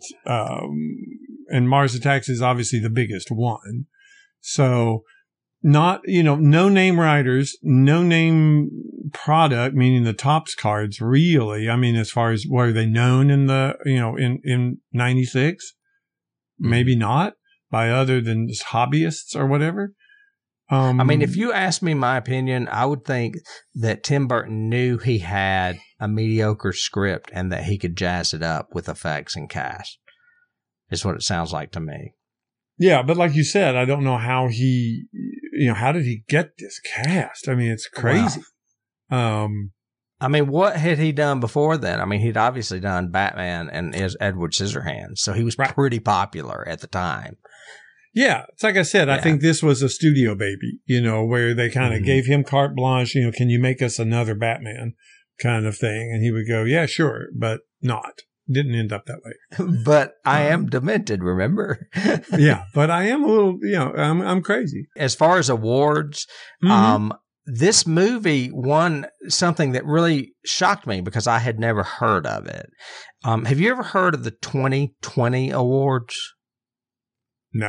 and Mars Attacks is obviously the biggest one. So no name writers, no name product, meaning the Topps cards really. As far as were they known in the, in 96? Maybe not by other than just hobbyists or whatever. If you ask me my opinion, I would think that Tim Burton knew he had a mediocre script and that he could jazz it up with effects and cast. Is what it sounds like to me. Yeah, but like you said, I don't know how how did he get this cast? It's crazy. Wow. What had he done before then? He'd obviously done Batman and Edward Scissorhands, so he was pretty popular at the time. Yeah, it's like I said, I think this was a studio baby, where they kind of gave him carte blanche, can you make us another Batman kind of thing? And he would go, yeah, sure, but not. Didn't end up that way. But I am demented, remember? Yeah, but I am a little, I'm crazy. As far as awards, this movie won something that really shocked me because I had never heard of it. Have you ever heard of the 2020 awards? No.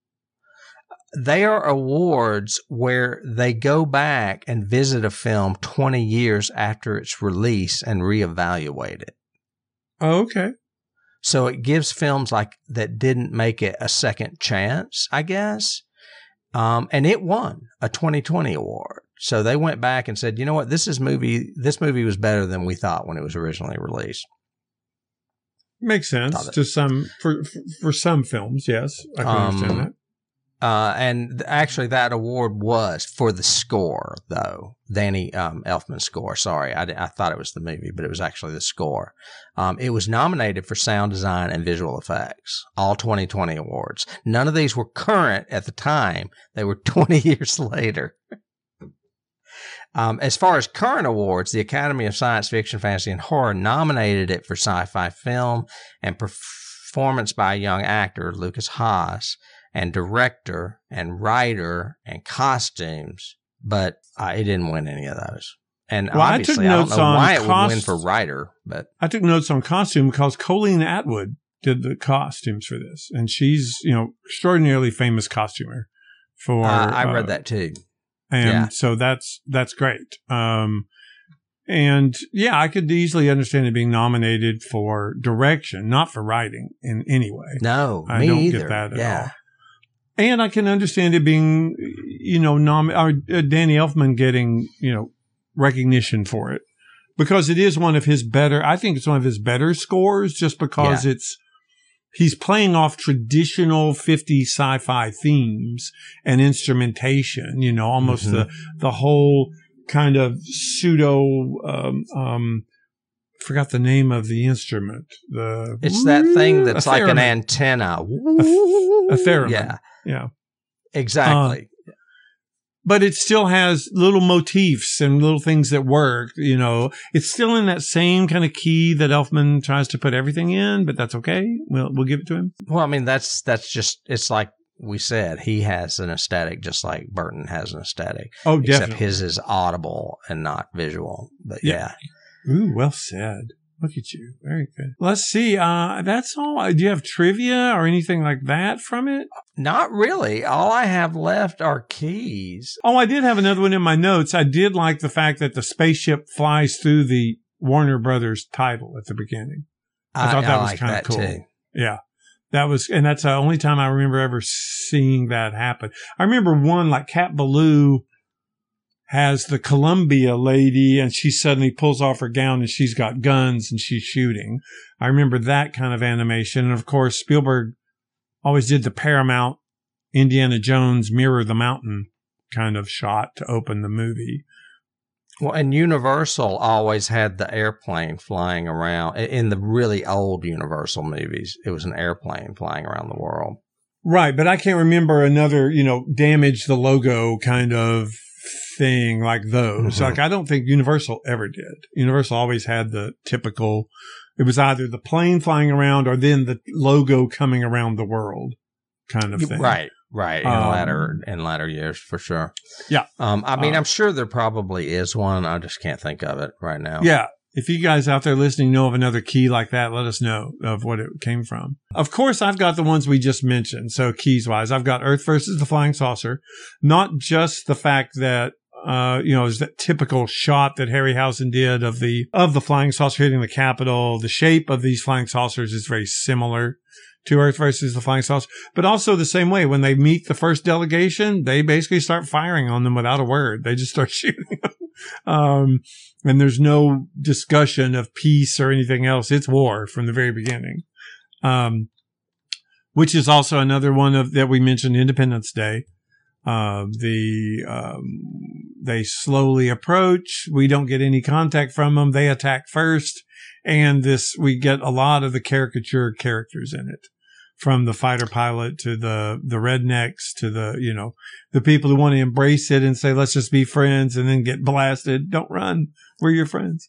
They are awards where they go back and visit a film 20 years after its release and reevaluate it. Oh, okay. So it gives films like that didn't make it a second chance, I guess. And it won a 2020 award. So they went back and said, you know what, this movie was better than we thought when it was originally released. Makes sense to for some films, yes. I can understand that. And actually that award was for the score, though. Danny Elfman's score. Sorry, I thought it was the movie, but it was actually the score. It was nominated for sound design and visual effects, all 2020 awards. None of these were current at the time. They were 20 years later. As far as current awards, the Academy of Science Fiction, Fantasy, and Horror nominated it for sci-fi film and performance by a young actor, Lucas Haas, and director and writer and costumes, but it didn't win any of those. And obviously, I don't know why it would win for writer, but I took notes on costume because Colleen Atwood did the costumes for this, and she's extraordinarily famous costumer. For I read that too, and so that's great. And yeah, I could easily understand it being nominated for direction, not for writing in any way. No, I don't get that at all. And I can understand it being, Danny Elfman getting, recognition for it because it is one of his better, I think it's one of his better scores just because he's playing off traditional 50s sci-fi themes and instrumentation, almost the whole kind of pseudo, forgot the name of the instrument. It's that thing that's like an antenna. A theremin. Yeah. Yeah. Exactly. But it still has little motifs and little things that work. You know, it's still in that same kind of key that Elfman tries to put everything in, but that's okay. We'll give it to him. Well, I mean, that's just, it's like we said, he has an aesthetic just like Burton has an aesthetic. Oh, definitely. Except his is audible and not visual. But yeah. Ooh, well said. Look at you. Very good. Let's see. That's all. Do you have trivia or anything like that from it? Not really. All I have left are keys. Oh, I did have another one in my notes. I did like the fact that the spaceship flies through the Warner Brothers title at the beginning. I thought that was kind of cool. Too. Yeah. And that's the only time I remember ever seeing that happen. I remember one like Cat Ballou has the Columbia lady and she suddenly pulls off her gown and she's got guns and she's shooting. I remember that kind of animation. And of course, Spielberg always did the Paramount Indiana Jones Mirror the Mountain kind of shot to open the movie. Well, and Universal always had the airplane flying around. In the really old Universal movies, it was an airplane flying around the world. Right, but I can't remember another, damage the logo kind of thing like those. Mm-hmm. Like, I don't think Universal ever did. Universal always had the typical, it was either the plane flying around or then the logo coming around the world kind of thing. Right. In latter years, for sure. Yeah. I'm sure there probably is one. I just can't think of it right now. Yeah. If you guys out there listening know of another key like that, let us know of what it came from. Of course, I've got the ones we just mentioned. So keys wise, I've got Earth versus the Flying Saucer. Not just the fact that, is that typical shot that Harryhausen did of the flying saucer hitting the Capitol. The shape of these flying saucers is very similar to Earth versus the Flying Saucer, but also the same way when they meet the first delegation, they basically start firing on them without a word. They just start shooting them. And there's no discussion of peace or anything else. It's war from the very beginning. Which is also another one that we mentioned, Independence Day. They slowly approach. We don't get any contact from them. They attack first. And we get a lot of the caricature characters in it, from the fighter pilot to the rednecks to the people who want to embrace it and say, let's just be friends, and then get blasted. Don't run. We're your friends,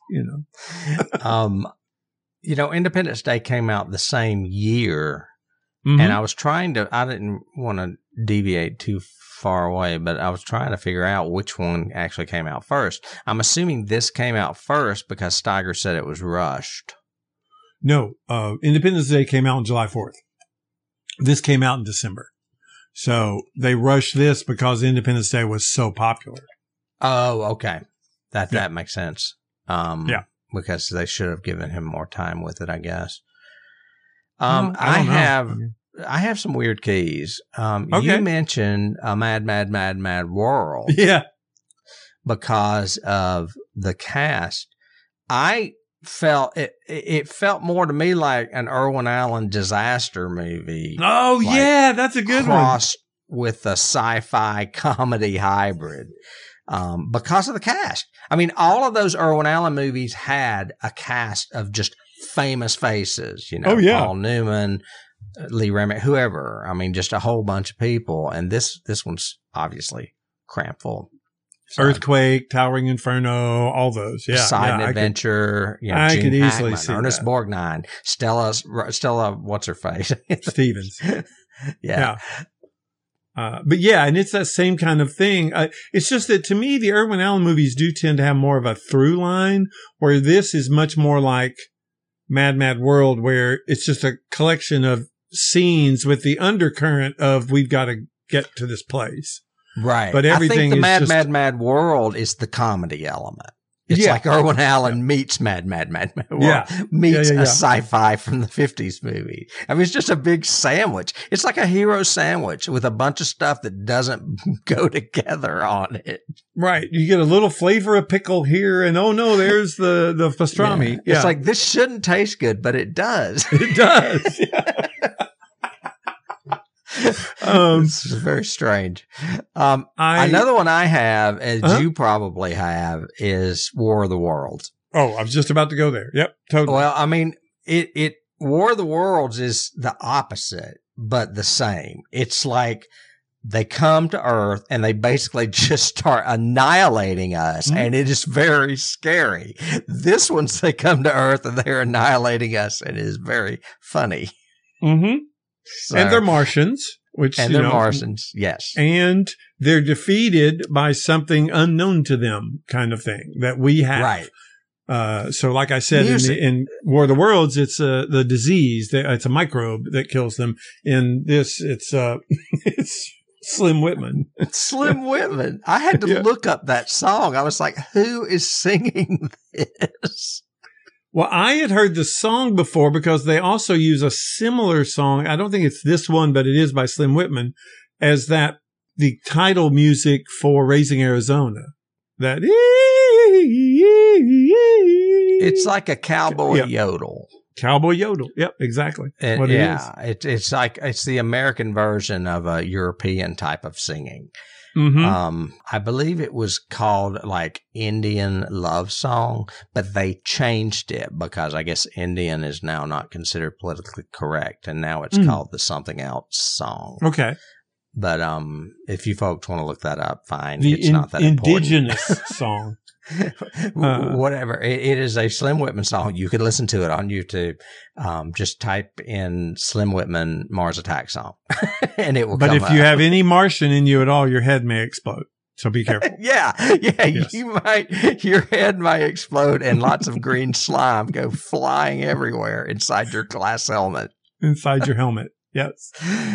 Independence Day came out the same year. Mm-hmm. And I didn't want to deviate too far away, but I was trying to figure out which one actually came out first. I'm assuming this came out first because Steiger said it was rushed. No, Independence Day came out on July 4th. This came out in December. So they rushed this because Independence Day was so popular. Oh, okay. That makes sense. Yeah. Because they should have given him more time with it, I guess. I have some weird keys. Okay. You mentioned a Mad, Mad, Mad, Mad World. Yeah. Because of the cast. I felt it felt more to me like an Irwin Allen disaster movie. Oh, yeah, that's a good one. Crossed with a sci-fi comedy hybrid. Because of the cast. I mean, all of those Irwin Allen movies had a cast of just famous faces, Oh, yeah. Paul Newman, Lee Remick, whoever. I mean, just a whole bunch of people. And this one's obviously crammed full. So, Earthquake, Towering Inferno, all those. Yeah. Side Adventure. I Gene could easily Hackman, see Ernest that. Borgnine, Stella, what's her face? Stevens. Yeah. But yeah, and it's that same kind of thing. It's just that to me, the Irwin Allen movies do tend to have more of a through line, where this is much more like Mad, Mad World, where it's just a collection of scenes with the undercurrent of we've got to get to this place. Right. But everything I think is the Mad World is the comedy element. It's like Irwin Allen meets Mad World, meets a sci-fi from the 50s movie. I mean, it's just a big sandwich. It's like a hero sandwich with a bunch of stuff that doesn't go together on it. Right. You get a little flavor of pickle here, and oh no, there's the pastrami. Yeah. It's like, this shouldn't taste good, but it does. It does. Yeah. This is very strange. Another one I have, as you probably have, is War of the Worlds. Oh, I was just about to go there. Yep, totally. Well, I mean, it War of the Worlds is the opposite, but the same. It's like they come to Earth and they basically just start annihilating us, and it is very scary. This one's they come to Earth and they're annihilating us, and it is very funny. Mm-hmm. So, and they're Martians. They're Martians, yes. And they're defeated by something unknown to them, kind of thing that we have. Right. So like I said, in War of the Worlds, it's the disease. It's a microbe that kills them. In this, it's Slim Whitman. Slim Whitman. I had to look up that song. I was like, who is singing this? Well, I had heard the song before because they also use a similar song. I don't think it's this one, but it is by Slim Whitman as the title music for Raising Arizona. It's like a cowboy yodel. Cowboy yodel. Yep, exactly. It's like it's the American version of a European type of singing. Mm-hmm. I believe it was called like Indian Love Song, but they changed it because I guess Indian is now not considered politically correct, and now it's called the Something Else Song. Okay. But if you folks want to look that up, fine. It's not that indigenous song. Whatever. It is a Slim Whitman song. You can listen to it on YouTube. Just type in Slim Whitman Mars Attack song and it will come up. But if you have any Martian in you at all, your head may explode. So be careful. Yes. Your head might explode and lots of green slime go flying everywhere inside your glass helmet. Inside your helmet. Yes.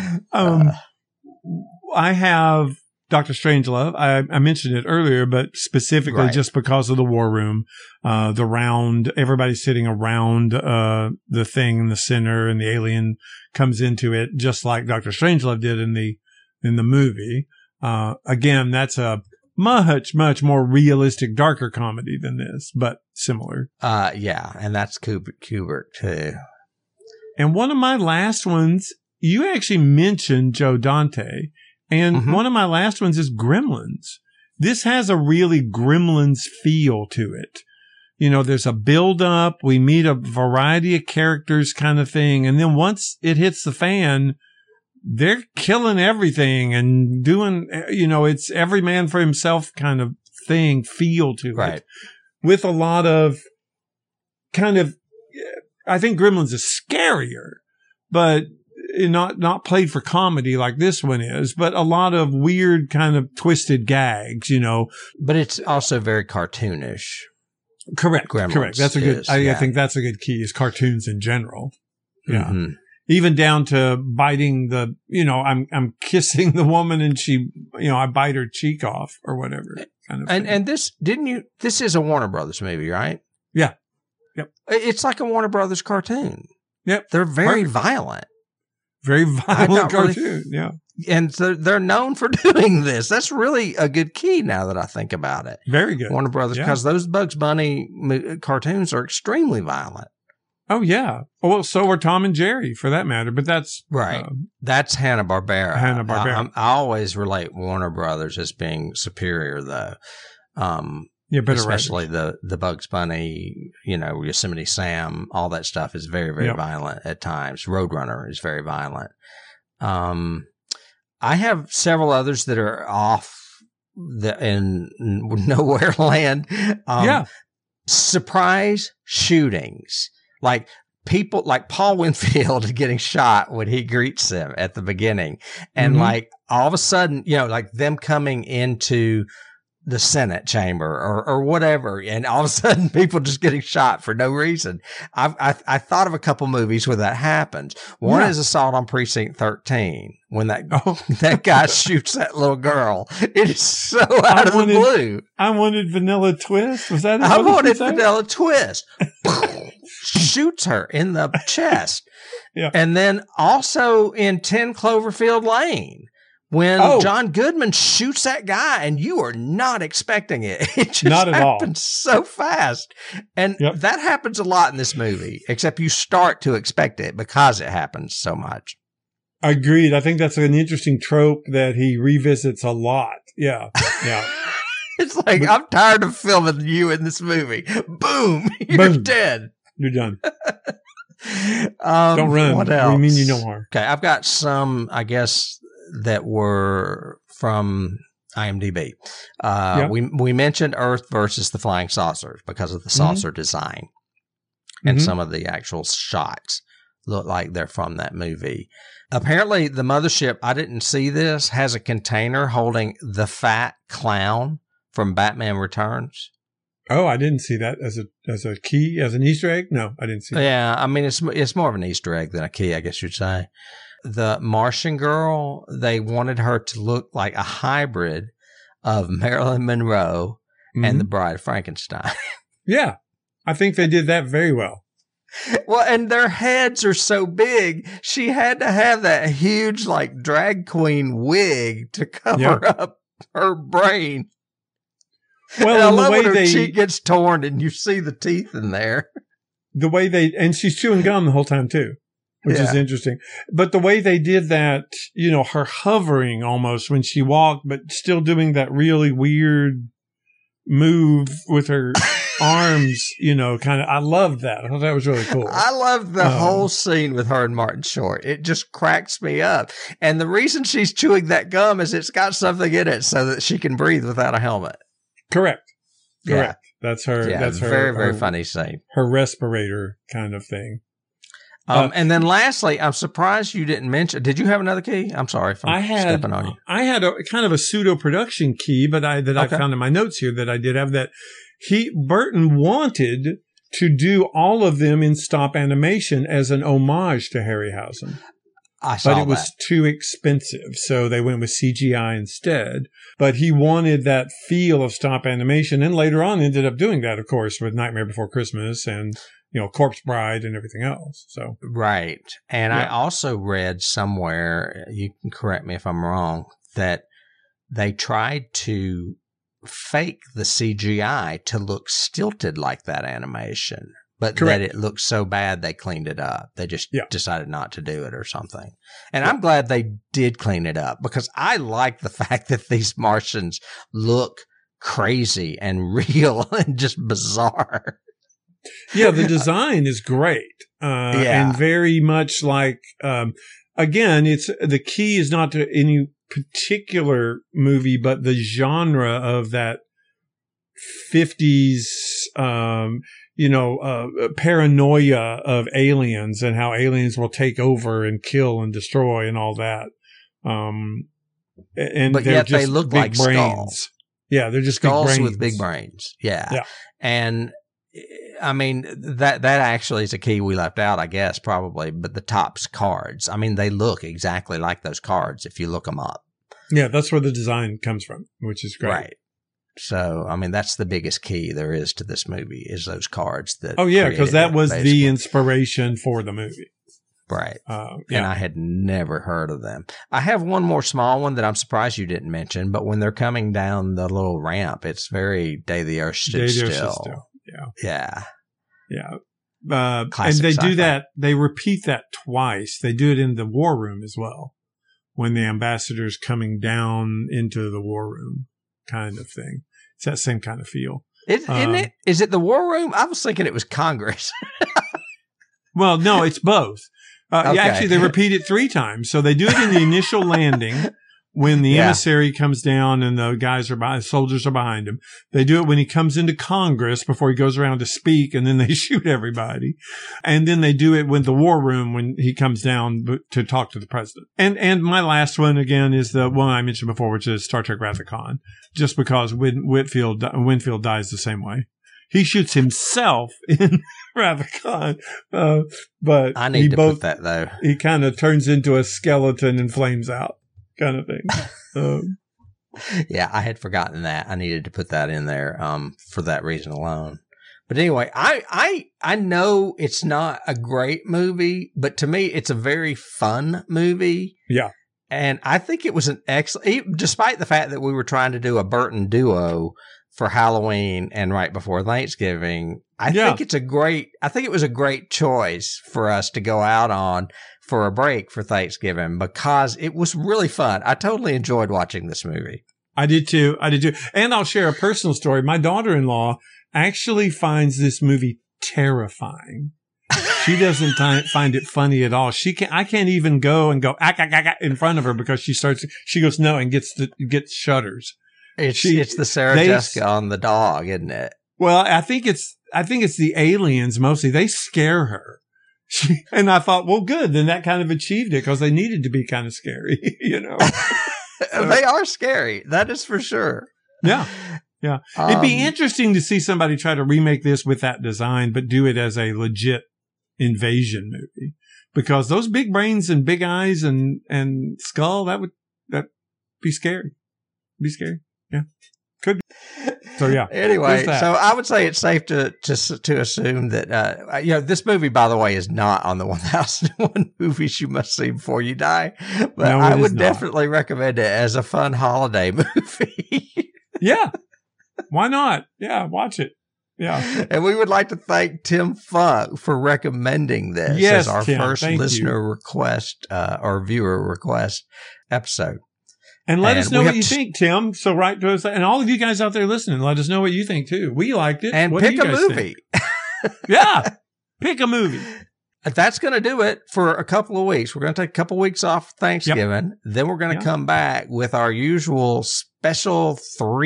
I have Dr. Strangelove. I mentioned it earlier, but specifically just because of the war room, the round, everybody's sitting around the thing in the center, and the alien comes into it, just like Dr. Strangelove did in the movie. Again, that's a much more realistic, darker comedy than this, but similar. And that's Kubrick too. And one of my last ones, you actually mentioned Joe Dante. And one of my last ones is Gremlins. This has a really Gremlins feel to it. You know, there's a build up. We meet a variety of characters kind of thing. And then once it hits the fan, they're killing everything and doing, it's every man for himself kind of thing, feel to it. With a lot of kind of, I think Gremlins is scarier, but not played for comedy like this one is, but a lot of weird kind of twisted gags, But it's also very cartoonish. Correct. Gremlins Correct. That's a good, I think that's a good key is cartoons in general. Yeah. Mm-hmm. Even down to biting I'm kissing the woman and she, I bite her cheek off or whatever. Kind of and this, this is a Warner Brothers movie, right? Yeah. Yep. It's like a Warner Brothers cartoon. Yep. They're very violent. Very violent cartoon, yeah. And so they're known for doing this. That's really a good key now that I think about it. Very good. Warner Brothers, because those Bugs Bunny cartoons are extremely violent. Oh, yeah. Well, so are Tom and Jerry, for that matter, but that's... Right. That's Hanna-Barbera. Hanna-Barbera. I always relate Warner Brothers as being superior, though. Especially the Bugs Bunny, Yosemite Sam, all that stuff is very, very violent at times. Roadrunner is very violent. I have several others that are off in nowhere land. Surprise shootings. Like people like Paul Winfield getting shot when he greets them at the beginning. And like all of a sudden, like them coming into the Senate chamber or whatever. And all of a sudden people just getting shot for no reason. I thought of a couple movies where that happens. One is Assault on Precinct 13 when that guy shoots that little girl. It is so out of the blue. I wanted Vanilla Twist. Was that? I wanted Vanilla Twist. Shoots her in the chest. Yeah. And then also in 10 Cloverfield Lane. When John Goodman shoots that guy and you are not expecting it. It just not at all. happens so fast. And that happens a lot in this movie, except you start to expect it because it happens so much. Agreed. I think that's an interesting trope that he revisits a lot. Yeah. Yeah. It's like, I'm tired of filming you in this movie. Boom. You're dead. You're done. Don't run. What else? We mean you no harm. Okay, I've got some, I guess, that were from IMDb. We mentioned Earth versus the Flying Saucers because of the saucer design. And some of the actual shots look like they're from that movie. Apparently, the mothership, I didn't see this, has a container holding the fat clown from Batman Returns. Oh, I didn't see that as a key, as an Easter egg. No, I didn't see that. Yeah, I mean, it's more of an Easter egg than a key, I guess you'd say. The Martian girl, they wanted her to look like a hybrid of Marilyn Monroe and the Bride of Frankenstein. Yeah, I think they did that very well. Well, and their heads are so big, she had to have that huge, like, drag queen wig to cover up her brain. Well, and I love when her cheek gets torn and you see the teeth in there. The way and she's chewing gum the whole time too, which is interesting. But the way they did that, her hovering almost when she walked, but still doing that really weird move with her arms, kind of. I loved that. I thought that was really cool. I loved the whole scene with her and Martin Short. It just cracks me up. And the reason she's chewing that gum is it's got something in it so that she can breathe without a helmet. Correct. Yeah. That's her. Yeah, that's her. Very, very funny scene. Her respirator kind of thing. And then lastly, I'm surprised you didn't mention. Did you have another key? I'm sorry if I'm stepping on you. I had a kind of a pseudo production key, but I found in my notes here that I did have that. Burton wanted to do all of them in stop animation as an homage to Harryhausen. But it was too expensive, so they went with CGI instead. But he wanted that feel of stop animation, and later on ended up doing that, of course, with Nightmare Before Christmas and Corpse Bride and everything else. So right, and I also read somewhere, you can correct me if I'm wrong, that they tried to fake the CGI to look stilted like that animation. But that it looked so bad, they cleaned it up. They just decided not to do it or something. And I'm glad they did clean it up because I like the fact that these Martians look crazy and real and just bizarre. Yeah, the design is great. And very much like, again, the key is not to any particular movie, but the genre of that 50s, paranoia of aliens and how aliens will take over and kill and destroy and all that. But yet they look like brains. Skulls. Yeah, they're just skulls big brains. with big brains. Yeah. And I mean, that actually is a key we left out, I guess, probably. But the Topps cards, I mean, they look exactly like those cards if you look them up. Yeah, that's where the design comes from, which is great. Right. So, I mean, that's the biggest key there is to this movie is those cards. Because that was the inspiration for the movie. Right. And I had never heard of them. I have one more small one that I'm surprised you didn't mention, but when they're coming down the little ramp, it's very Day the Earth Stood Still. Yeah. And they do that. They repeat that twice. They do it in the war room as well. When the ambassador's coming down into the war room kind of thing. It's that same kind of feel. Isn't it? Is it the war room? I was thinking it was Congress. Well, no, it's both. Okay. Actually, they repeat it 3 times. So they do it in the initial landing when the emissary comes down and the soldiers are behind him. They do it when he comes into Congress before he goes around to speak, and then they shoot everybody. And then they do it with the war room when he comes down to talk to the president. And my last one again is the one I mentioned before, which is Star Trek Wrath of Khan, just because Winfield dies the same way. He shoots himself in Wrath of Khan, but I need to put that though. He kind of turns into a skeleton and flames out. Kind of thing. Yeah, I had forgotten that. I needed to put that in there for that reason alone. But anyway, I know it's not a great movie, but to me, it's a very fun movie. Yeah. And I think it was an excellent, despite the fact that we were trying to do a Burton duo for Halloween and right before Thanksgiving, I think it was a great choice for us to go out on for a break for Thanksgiving because it was really fun. I totally enjoyed watching this movie. I did too. And I'll share a personal story. My daughter-in-law actually finds this movie terrifying. She doesn't find it funny at all. I can't even go and go in front of her because she goes no and gets shudders. It's the Sarah Jessica on the dog, isn't it? Well, I think it's the aliens mostly. They scare her. And I thought, well, good. Then that kind of achieved it because they needed to be kind of scary, you know. So, they are scary. That is for sure. Yeah. Yeah. It'd be interesting to see somebody try to remake this with that design, but do it as a legit invasion movie, because those big brains and big eyes and skull, that'd be scary. Yeah. Could be. So yeah. Anyway, so I would say it's safe to assume that this movie, by the way, is not on the 1001 movies you must see before you die. But no, I would definitely recommend it as a fun holiday movie. Yeah. Why not? Yeah, watch it. Yeah. And we would like to thank Tim Funk for recommending this as our first listener request or viewer request episode. And let us know what you think, Tim. So write to us, and all of you guys out there listening, let us know what you think too. We liked it. And pick a movie. Yeah. Pick a movie. That's going to do it for a couple of weeks. We're going to take a couple of weeks off Thanksgiving. Yep. Then we're going to come back with our usual special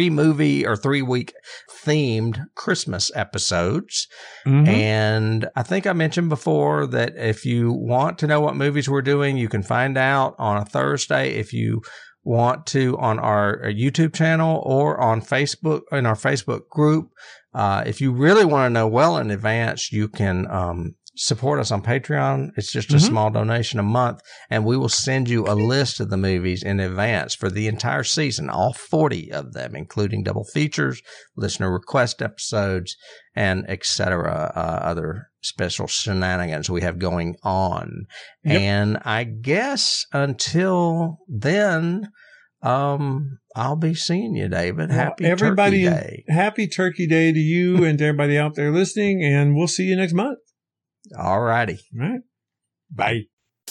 3-week themed Christmas episodes. Mm-hmm. And I think I mentioned before that if you want to know what movies we're doing, you can find out on a Thursday. If you want to, on our YouTube channel or on Facebook, in our Facebook group. If you really want to know well in advance, you can support us on Patreon. It's just a small donation a month, and we will send you a list of the movies in advance for the entire season, all 40 of them, including double features, listener request episodes, and etc. Other special shenanigans we have going on. Yep. And I guess until then, I'll be seeing you, David. Happy Turkey Day. Happy Turkey Day to you and to everybody out there listening, and we'll see you next month. All righty. All right. Bye.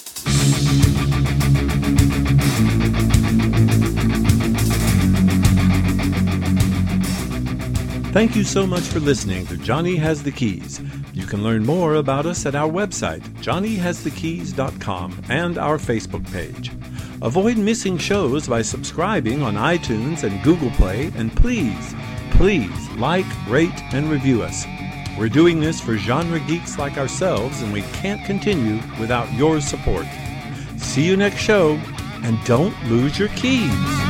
Thank you so much for listening to Johnny Has the Keys. You can learn more about us at our website, johnnyhasthekeys.com, and our Facebook page. Avoid missing shows by subscribing on iTunes and Google Play, and please like, rate, and review us. We're doing this for genre geeks like ourselves, and we can't continue without your support. See you next show, and don't lose your keys.